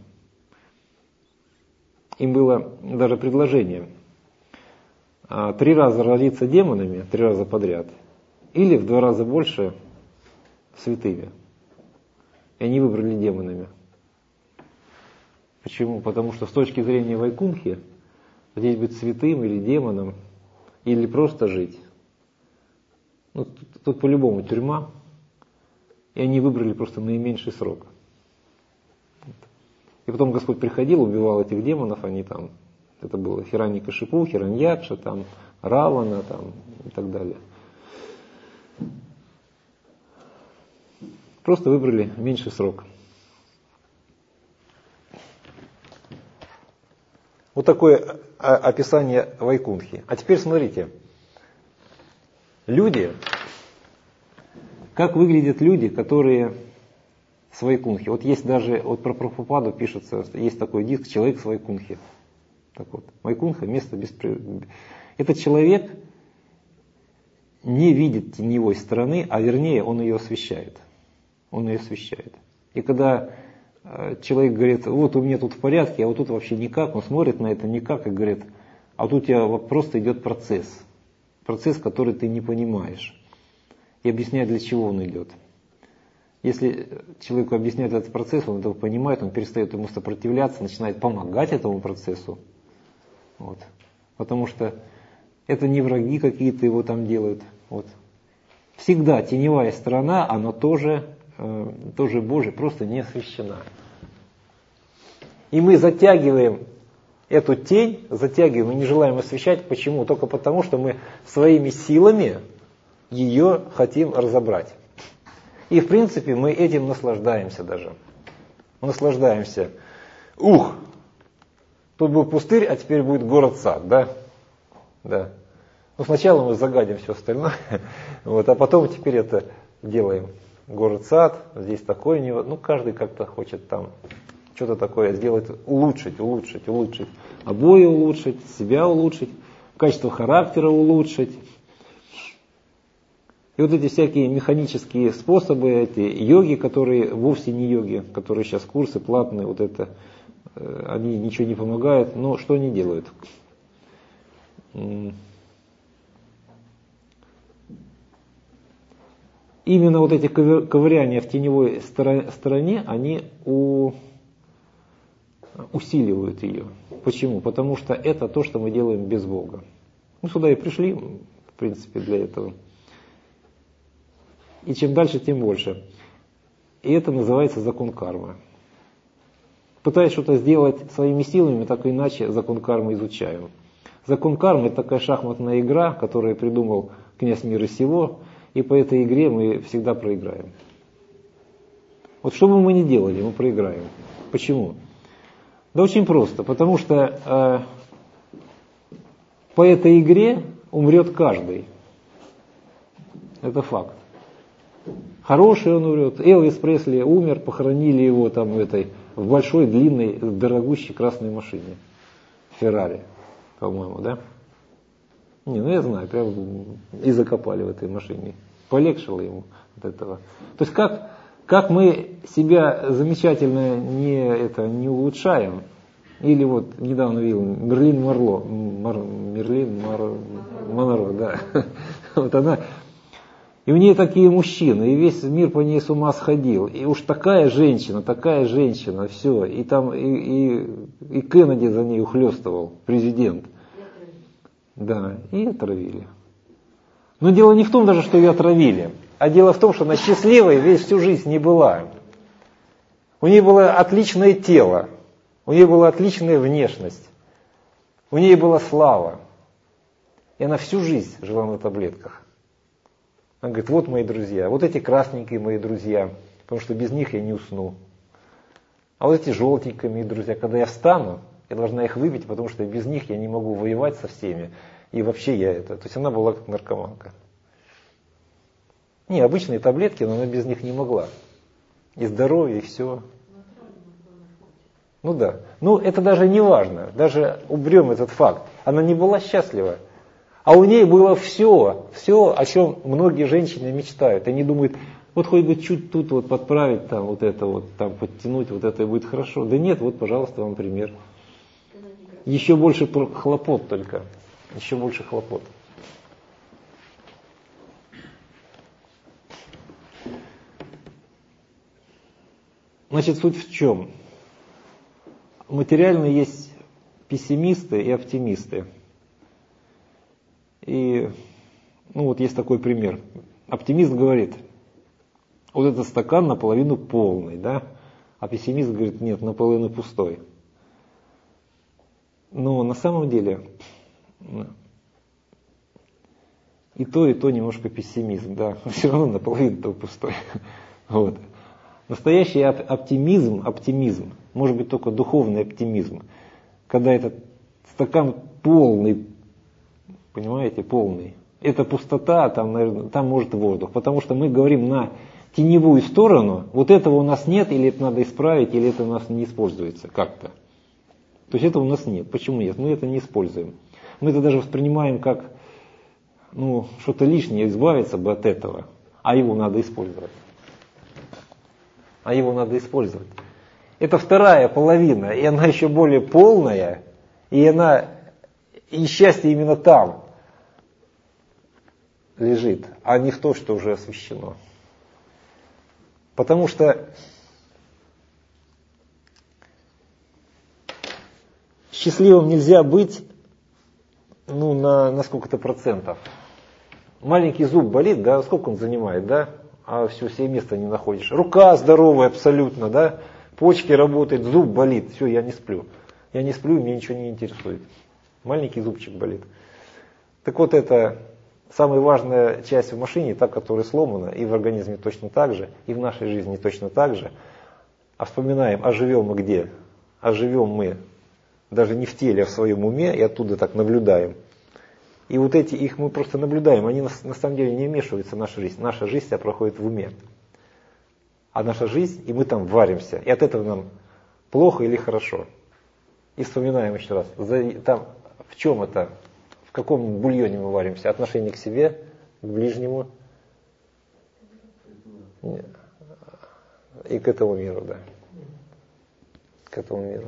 Им было даже предложение. Три раза родиться демонами, три раза подряд, или в два раза больше святыми. И они выбрали демонами. Почему? Потому что с точки зрения Вайкунхи, здесь быть святым или демоном, или просто жить. Ну, тут, тут по-любому тюрьма. И они выбрали просто наименьший срок. И потом Господь приходил, убивал этих демонов, они там, это было Хираньякашипу, Хираньякша, там, Равана там, и так далее. Просто выбрали меньший срок. Вот такое описание Вайкунхи. А теперь смотрите. Люди, как выглядят люди, которые с Вайкунхи. Вот есть даже, вот про Прабхупаду пишется, есть такой диск «Человек с Вайкунхи». Так вот, Вайкунха – место без... Этот человек не видит теневой стороны, а вернее он ее освещает. Он ее освещает. И когда человек говорит, вот у меня тут в порядке, а вот тут вообще никак, он смотрит на это никак и говорит, а тут у тебя просто идет процесс. Процесс, который ты не понимаешь. И объясняет, для чего он идет. Если человеку объяснять этот процесс, он этого понимает, он перестает ему сопротивляться, начинает помогать этому процессу. Вот. Потому что это не враги какие-то его там делают. Вот. Всегда теневая сторона, она тоже, э, тоже Божия, просто не освящена. И мы затягиваем эту тень, затягиваем и не желаем освещать. Почему? Только потому, что мы своими силами ее хотим разобрать. И в принципе мы этим наслаждаемся даже. Мы наслаждаемся. Ух! Тут был пустырь, а теперь будет город-сад, да? Да. Ну сначала мы загадим все остальное, вот, а потом теперь это делаем. Город-сад, здесь такой у него, ну каждый как-то хочет там что-то такое сделать, улучшить, улучшить, улучшить. Обои улучшить, себя улучшить, качество характера улучшить. И вот эти всякие механические способы, эти йоги, которые вовсе не йоги, которые сейчас курсы платные, вот это, они ничего не помогают, но что они делают? Именно вот эти ковыряния в теневой стороне, они у... усиливают ее. Почему? Потому что это то, что мы делаем без Бога. Мы сюда и пришли, в принципе, для этого. И чем дальше, тем больше. И это называется закон кармы. Пытаясь что-то сделать своими силами, мы так или иначе закон кармы изучаем. Закон кармы – это такая шахматная игра, которую придумал князь мира сего, и по этой игре мы всегда проиграем. Вот что бы мы ни делали, мы проиграем. Почему? Да очень просто, потому что э, по этой игре умрет каждый. Это факт. Хороший он умрет. Элвис Пресли умер, похоронили его там в этой, в большой, длинной, дорогущей красной машине. Феррари, по-моему, да? Не, ну я знаю, прям и закопали в этой машине. Полегчало ему от этого. То есть как, как мы себя замечательно не, это, не улучшаем, Или вот недавно видел Мерлин Марло, Мар, Мерлин Мар, Монро, да. Вот она. И у нее такие мужчины, и весь мир по ней с ума сходил. И уж такая женщина, такая женщина, все. И там и, и, и Кеннеди за ней ухлёстывал, президент. Да, и отравили. Но дело не в том даже, что ее отравили, а дело в том, что она счастливой весь всю жизнь не была. У нее было отличное тело, у нее была отличная внешность, у нее была слава. И она всю жизнь жила на таблетках. Она говорит, вот мои друзья, вот эти красненькие мои друзья, потому что без них я не усну. А вот эти желтенькие мои друзья, когда я встану, я должна их выпить, потому что без них я не могу воевать со всеми. И вообще я это. То есть она была как наркоманка. Не, обычные таблетки, но она без них не могла. И здоровье, и все. Ну да. Ну это даже не важно. Даже уберем этот факт. Она не была счастлива. А у ней было все. Все, о чем многие женщины мечтают. Они думают, вот хоть бы чуть тут вот подправить, там вот это вот, там подтянуть, вот это и будет хорошо. Да нет, вот, пожалуйста, вам пример. Еще больше хлопот только. Еще больше хлопот. Значит, суть в чем? Материально есть пессимисты и оптимисты. И, ну вот есть такой пример. Оптимист говорит, вот этот стакан наполовину полный, да? А пессимист говорит, нет, наполовину пустой. Но на самом деле и то, и то немножко пессимизм, да, все равно наполовину-то пустой. Вот. Настоящий оптимизм, оптимизм, может быть только духовный оптимизм, когда этот стакан полный, понимаете, полный. Это пустота, там, наверное, там может воздух, потому что мы говорим на теневую сторону, вот этого у нас нет, или это надо исправить, или это у нас не используется как-то. То есть этого у нас нет. Почему нет? Мы это не используем. Мы это даже воспринимаем как ну, что-то лишнее, избавиться бы от этого, а его надо использовать. А его надо использовать. Это вторая половина, и она еще более полная, и она, и счастье именно там лежит, а не в том, что уже освящено. Потому что счастливым нельзя быть ну, на, на сколько-то процентов. Маленький зуб болит, да, сколько он занимает, да, а все, себе места не находишь. Рука здоровая абсолютно, да, почки работают, зуб болит, все, я не сплю. Я не сплю, меня ничего не интересует. Маленький зубчик болит. Так вот, это самая важная часть в машине, та, которая сломана, и в организме точно так же, и в нашей жизни точно так же. А вспоминаем, а живем мы где? А живем мы даже не в теле, а в своем уме, и оттуда так наблюдаем. И вот эти, их мы просто наблюдаем, они на, на самом деле не вмешиваются в нашу жизнь. Наша жизнь вся проходит в уме. А наша жизнь, и мы там варимся. И от этого нам плохо или хорошо. И вспоминаем еще раз, за, там, в чем это, в каком бульоне мы варимся? Отношение к себе, к ближнему и к этому миру, да. К этому миру.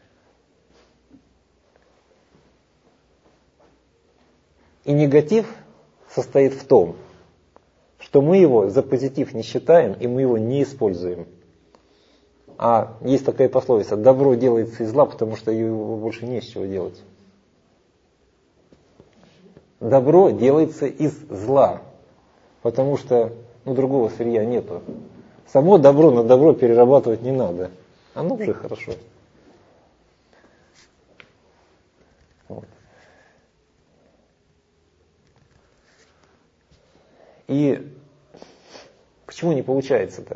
И негатив состоит в том, что мы его за позитив не считаем, и мы его не используем. А есть такая пословица, добро делается из зла, потому что его больше не с чего делать. Добро делается из зла, потому что ну, другого сырья нету. Само добро на добро перерабатывать не надо. Оно уже хорошо. Вот. И почему не получается-то?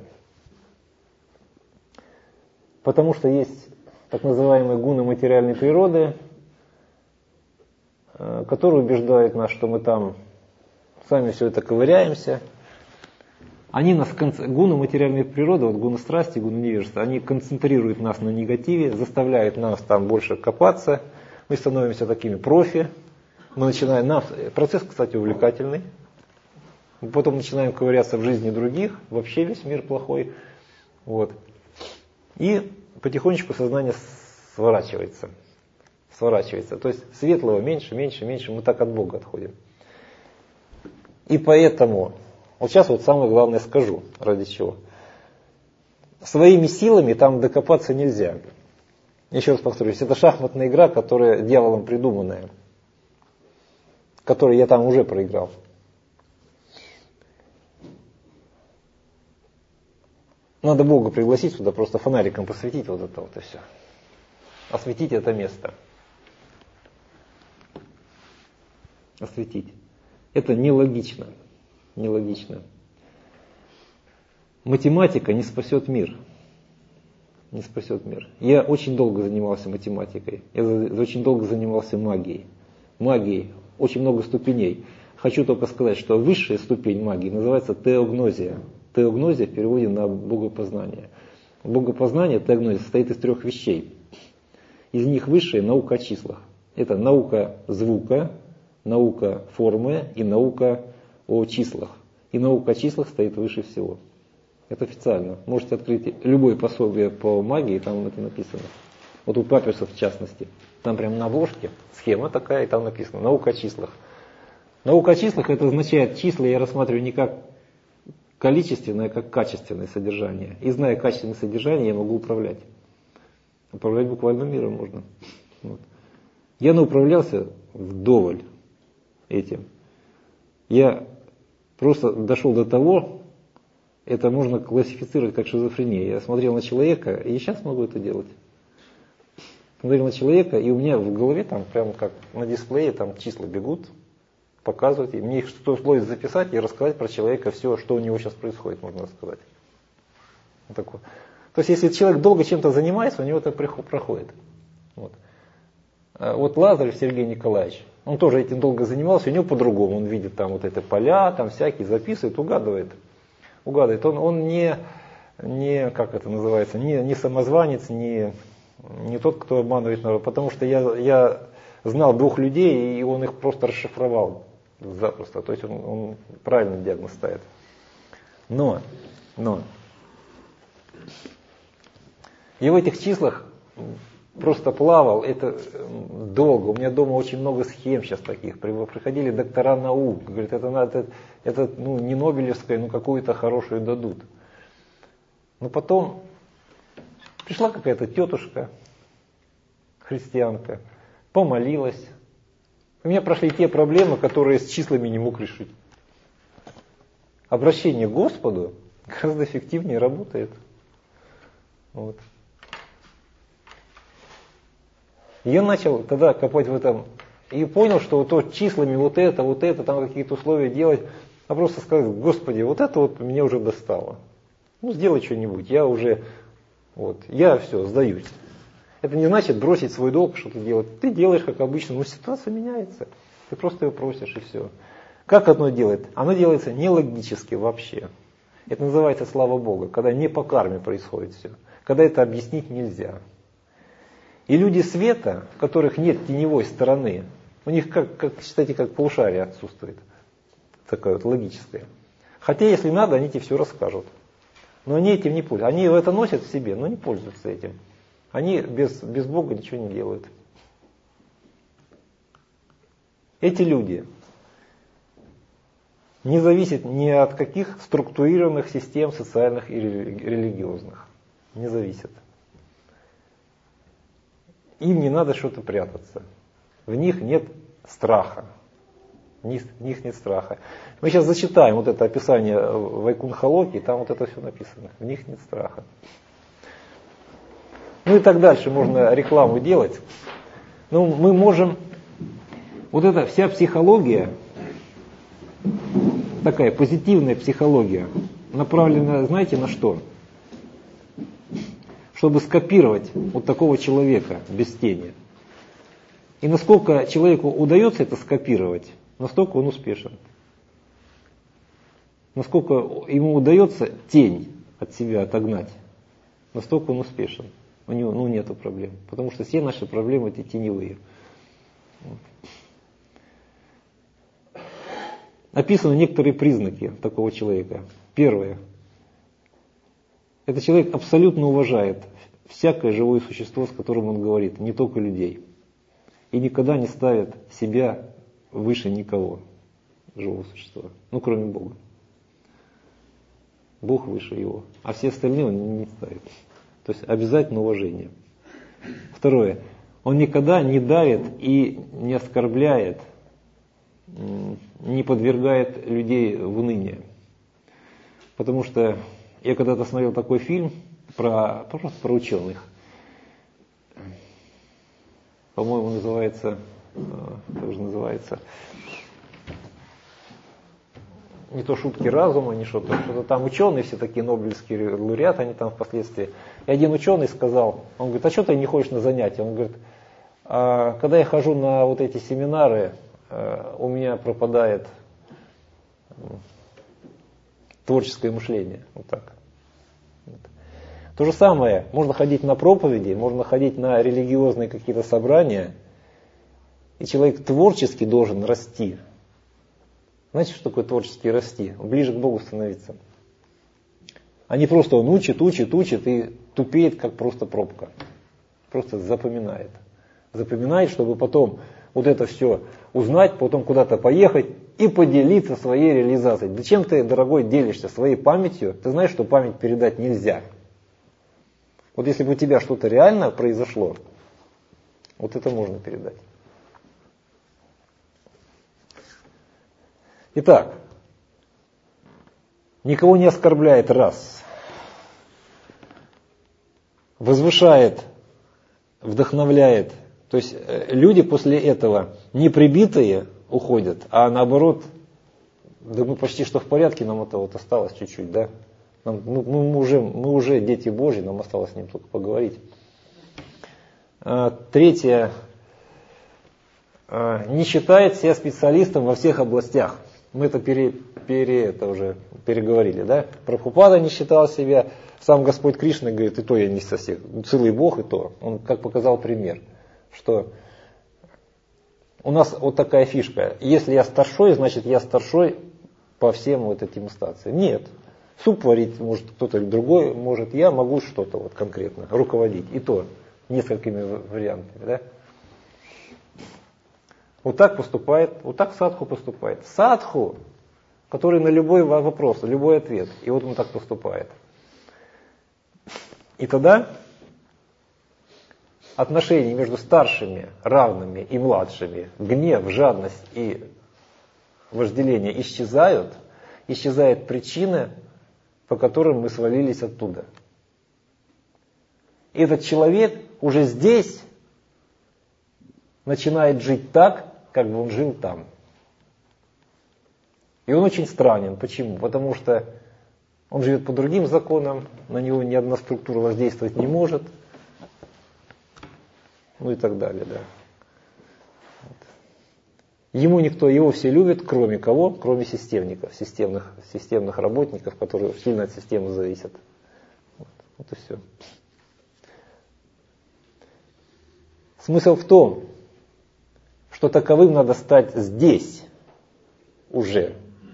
Потому что есть так называемые гуны материальной природы, которые убеждают нас, что мы там сами все это ковыряемся. Они нас, гуны материальной природы, вот гуны страсти, гуны невежества, они концентрируют нас на негативе, заставляют нас там больше копаться, мы становимся такими профи, мы начинаем, нас, процесс, кстати, увлекательный. Потом начинаем ковыряться в жизни других, вообще весь мир плохой. Вот. И потихонечку сознание сворачивается. Сворачивается. То есть светлого меньше, меньше, меньше, мы так от Бога отходим. И поэтому, вот сейчас вот самое главное скажу, ради чего. Своими силами там докопаться нельзя. Еще раз повторюсь, это шахматная игра, которая дьяволом придуманная, которую я там уже проиграл. Надо Бога пригласить сюда, просто фонариком посветить вот это вот и все. Осветить это место. Осветить. Это нелогично. Нелогично. Математика не спасет мир. Не спасет мир. Я очень долго занимался математикой. Я очень долго занимался магией. Магией. Очень много ступеней. Хочу только сказать, что высшая ступень магии называется теогнозия. Теогнозия в переводе на богопознание. Богопознание, теогнозия, состоит из трех вещей. Из них высшая наука о числах. Это наука звука, наука формы и наука о числах. И наука о числах стоит выше всего. Это официально. Можете открыть любое пособие по магии, там это написано. Вот у Папиуса в частности. Там прямо на обложке схема такая, и там написано «Наука о числах». Наука о числах это означает, числа я рассматриваю не как количественное, а как качественное содержание. И зная качественное содержание, я могу управлять. Управлять буквально миром можно. Вот. Я науправлялся вдоволь этим. Я просто дошел до того, это можно классифицировать как шизофрения. Я смотрел на человека, и сейчас могу это делать. Смотрел на человека, и у меня в голове там прямо как на дисплее там числа бегут, показывают. И мне их что условие записать и рассказать про человека все, что у него сейчас происходит, можно рассказать. Вот такое. То есть, если человек долго чем-то занимается, у него это проходит. Вот. Вот Лазарев Сергей Николаевич, он тоже этим долго занимался, у него по-другому. Он видит там вот эти поля, там всякие, записывает, угадывает. Угадывает. Он, он не, не, как это называется, не, не самозванец, не, не тот, кто обманывает народ. Потому что я, я знал двух людей, и он их просто расшифровал запросто. То есть он, он правильный диагноз ставит. Но, но, и в этих числах просто плавал, это долго. У меня дома очень много схем сейчас таких. Приходили доктора наук, говорят, это надо, это ну, не Нобелевская, но какую-то хорошую дадут. Но потом пришла какая-то тетушка, христианка, помолилась. У меня прошли те проблемы, которые с числами не мог решить. Обращение к Господу гораздо эффективнее работает. Вот. Я начал тогда копать в этом и понял, что вот то числами вот это, вот это, там какие-то условия делать, а просто сказать, Господи, вот это вот меня уже достало. Ну, сделай что-нибудь, я уже, вот, я все, сдаюсь. Это не значит бросить свой долг, что-то делать. Ты делаешь, как обычно, но ситуация меняется. Ты просто ее просишь и все. Как оно делает? Оно делается нелогически вообще. Это называется слава Бога, когда не по карме происходит все. Когда это объяснить нельзя. И люди света, в которых нет теневой стороны, у них, как, как считайте, как полушарие отсутствует. Такое вот логическое. Хотя, если надо, они тебе все расскажут. Но они этим не пользуются. Они это носят в себе, но не пользуются этим. Они без, без Бога ничего не делают. Эти люди не зависят ни от каких структурированных систем социальных и религиозных. Не зависят. Им не надо что-то прятаться. В них нет страха. В них, в них нет страха. Мы сейчас зачитаем вот это описание Вайкунха-Локи, там вот это все написано. В них нет страха. Ну и так дальше можно рекламу делать. Но мы можем... Вот эта вся психология, такая позитивная психология, направлена, знаете, на что? Чтобы скопировать вот такого человека без тени. И насколько человеку удается это скопировать, настолько он успешен. Насколько ему удается тень от себя отогнать, настолько он успешен. У него ну, нету проблем. Потому что все наши проблемы эти теневые. Описаны некоторые признаки такого человека. Первое. Этот человек абсолютно уважает всякое живое существо, с которым он говорит, не только людей. И никогда не ставит себя выше никого, живого существа, ну кроме Бога. Бог выше его, а все остальные он не ставит. То есть обязательно уважение. Второе. Он никогда не давит и не оскорбляет, не подвергает людей в уныние. Потому что я когда-то смотрел такой фильм про, просто про ученых. По-моему, называется, как же называется, не то шутки разума, не что-то, что-то там ученые, все такие нобелевские лауреаты, они там впоследствии. И один ученый сказал, он говорит, а что ты не ходишь на занятия? Он говорит, а когда я хожу на вот эти семинары, у меня пропадает творческое мышление. Вот так. То же самое, можно ходить на проповеди, можно ходить на религиозные какие-то собрания, и человек творчески должен расти. Знаете, что такое творчески расти? Ближе к Богу становиться. А не просто он учит, учит, учит и тупеет, как просто пробка. Просто запоминает. Запоминает, чтобы потом вот это все узнать, потом куда-то поехать и поделиться своей реализацией. Зачем ты, дорогой, делишься своей памятью? Ты знаешь, что память передать нельзя. Вот если бы у тебя что-то реально произошло, вот это можно передать. Итак, никого не оскорбляет, раз. Возвышает, вдохновляет. То есть люди после этого не прибитые уходят, а наоборот, да мы почти что в порядке, нам это вот осталось чуть-чуть, да? Нам, мы, мы, уже, мы уже дети Божьи, нам осталось с ним только поговорить. А, третье. А, не считает себя специалистом во всех областях. Мы это, пере, пере, это уже переговорили, да? Прабхупада не считал себя, сам Господь Кришна говорит, и то я не совсем, целый Бог и то. Он как показал пример, что у нас вот такая фишка, если я старшой, значит я старшой по всем вот этим инстанциям. Нет. Суп варить может кто-то или другой, может я могу что-то вот конкретно руководить. И то несколькими вариантами. Да? Вот так поступает, вот так садху поступает. Садху, который на любой вопрос, на любой ответ. И вот он так поступает. И тогда отношения между старшими, равными и младшими, гнев, жадность и вожделение исчезают. Исчезает причина, по которым мы свалились оттуда. И этот человек уже здесь начинает жить так, как бы он жил там. И он очень странен. Почему? Потому что он живет по другим законам, на него ни одна структура воздействовать не может. Ну и так далее, да. Ему никто, его все любят, кроме кого? Кроме системников, системных, системных работников, которые сильно от системы зависят. Вот, вот и все. Смысл в том, что таковым надо стать здесь уже.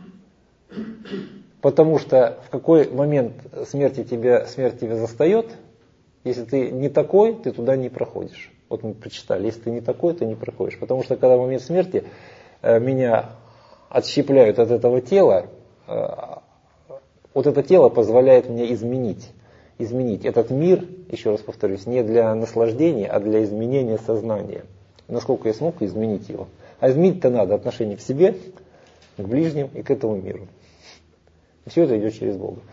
Потому что в какой момент смерти тебя, смерть тебя застает, если ты не такой, ты туда не проходишь. Вот мы прочитали, если ты не такой, ты не проходишь. Потому что когда в момент смерти э, меня отщепляют от этого тела, э, вот это тело позволяет мне изменить. Изменить этот мир, еще раз повторюсь, не для наслаждения, а для изменения сознания. Насколько я смог изменить его. А изменить-то надо отношение к себе, к ближним и к этому миру. И все это идет через Бога.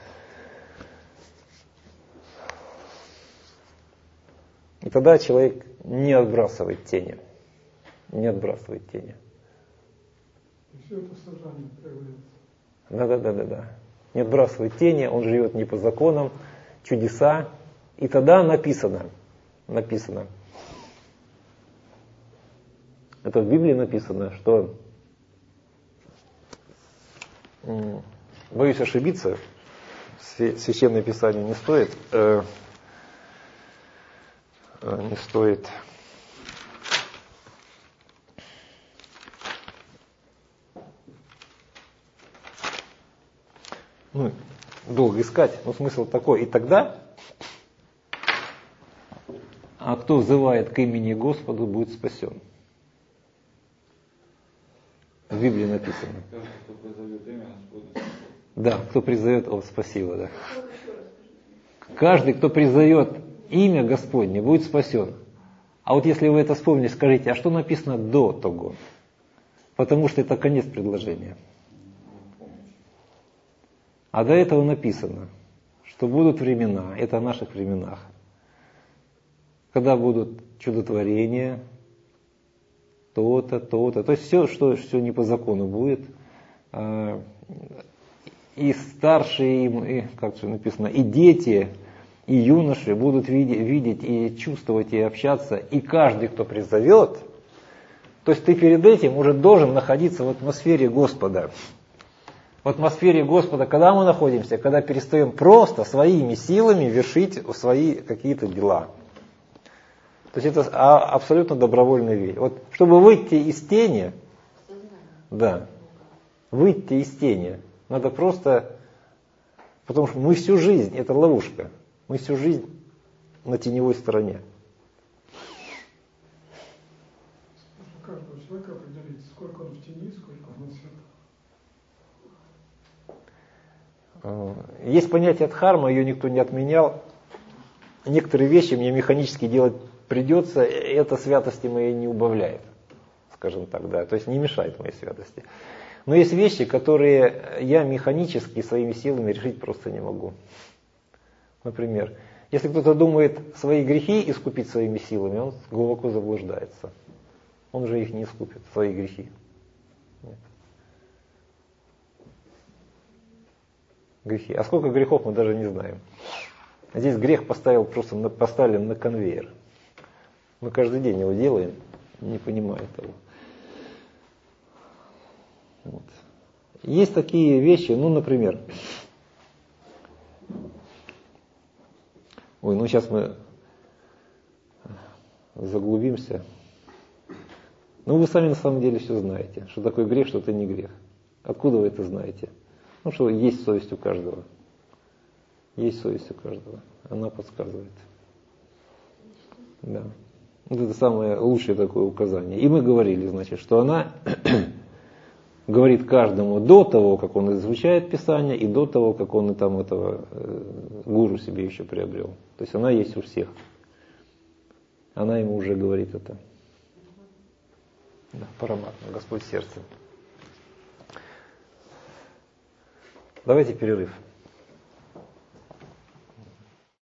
И тогда человек не отбрасывает тени. Не отбрасывает тени. И все это сожжение проявляется. Да, да, да, да, да. Не отбрасывает тени, он живет не по законам, чудеса. И тогда написано, написано, это в Библии написано, что, боюсь ошибиться, Священное Писание не стоит, э, не стоит ну, долго искать, но смысл такой. И тогда а кто взывает к имени Господу, будет спасен. В Библии написано. Кто призовет имя Господа. Да, кто призовет, о, спасибо, да. Каждый, кто призовет имя Господне, будет спасен. А вот если вы это вспомнили, скажите, а что написано до того? Потому что это конец предложения. А до этого написано, что будут времена, это о наших временах, когда будут чудотворения, то-то, то-то. То есть все, что все не по закону будет. И старшие, и, как же написано, и дети, и юноши будут видеть, видеть и чувствовать, и общаться. И каждый, кто призовет, то есть ты перед этим уже должен находиться в атмосфере Господа. В атмосфере Господа, когда мы находимся, когда перестаем просто своими силами вершить свои какие-то дела. То есть это абсолютно добровольная вещь. Вот чтобы выйти из тени, да, выйти из тени, надо просто, потому что мы всю жизнь, это ловушка, мы всю жизнь на теневой стороне. Каждого человека определить, сколько он в тени, сколько он на света. Есть понятие дхарма, ее никто не отменял. Некоторые вещи мне механически делать придется, это святости моей не убавляет, скажем так, да, то есть не мешает моей святости. Но есть вещи, которые я механически своими силами решить просто не могу. Например, если кто-то думает свои грехи искупить своими силами, он глубоко заблуждается. Он же их не искупит, свои грехи. Нет. Грехи. А сколько грехов мы даже не знаем. Здесь грех поставил, просто на, поставлен на конвейер. Мы каждый день его делаем, не понимая того. Вот. Есть такие вещи, ну, например, ой, ну сейчас мы заглубимся. Ну, вы сами на самом деле все знаете, что такое грех, что это не грех. Откуда вы это знаете? Ну, что есть совесть у каждого. Есть совесть у каждого. Она подсказывает. Да. Вот это самое лучшее такое указание. И мы говорили, значит, что она говорит каждому до того, как он изучает Писание, и до того, как он и там этого э, гуру себе еще приобрел. То есть она есть у всех. Она ему уже говорит это. Да, параматма, Господь сердце. Давайте перерыв.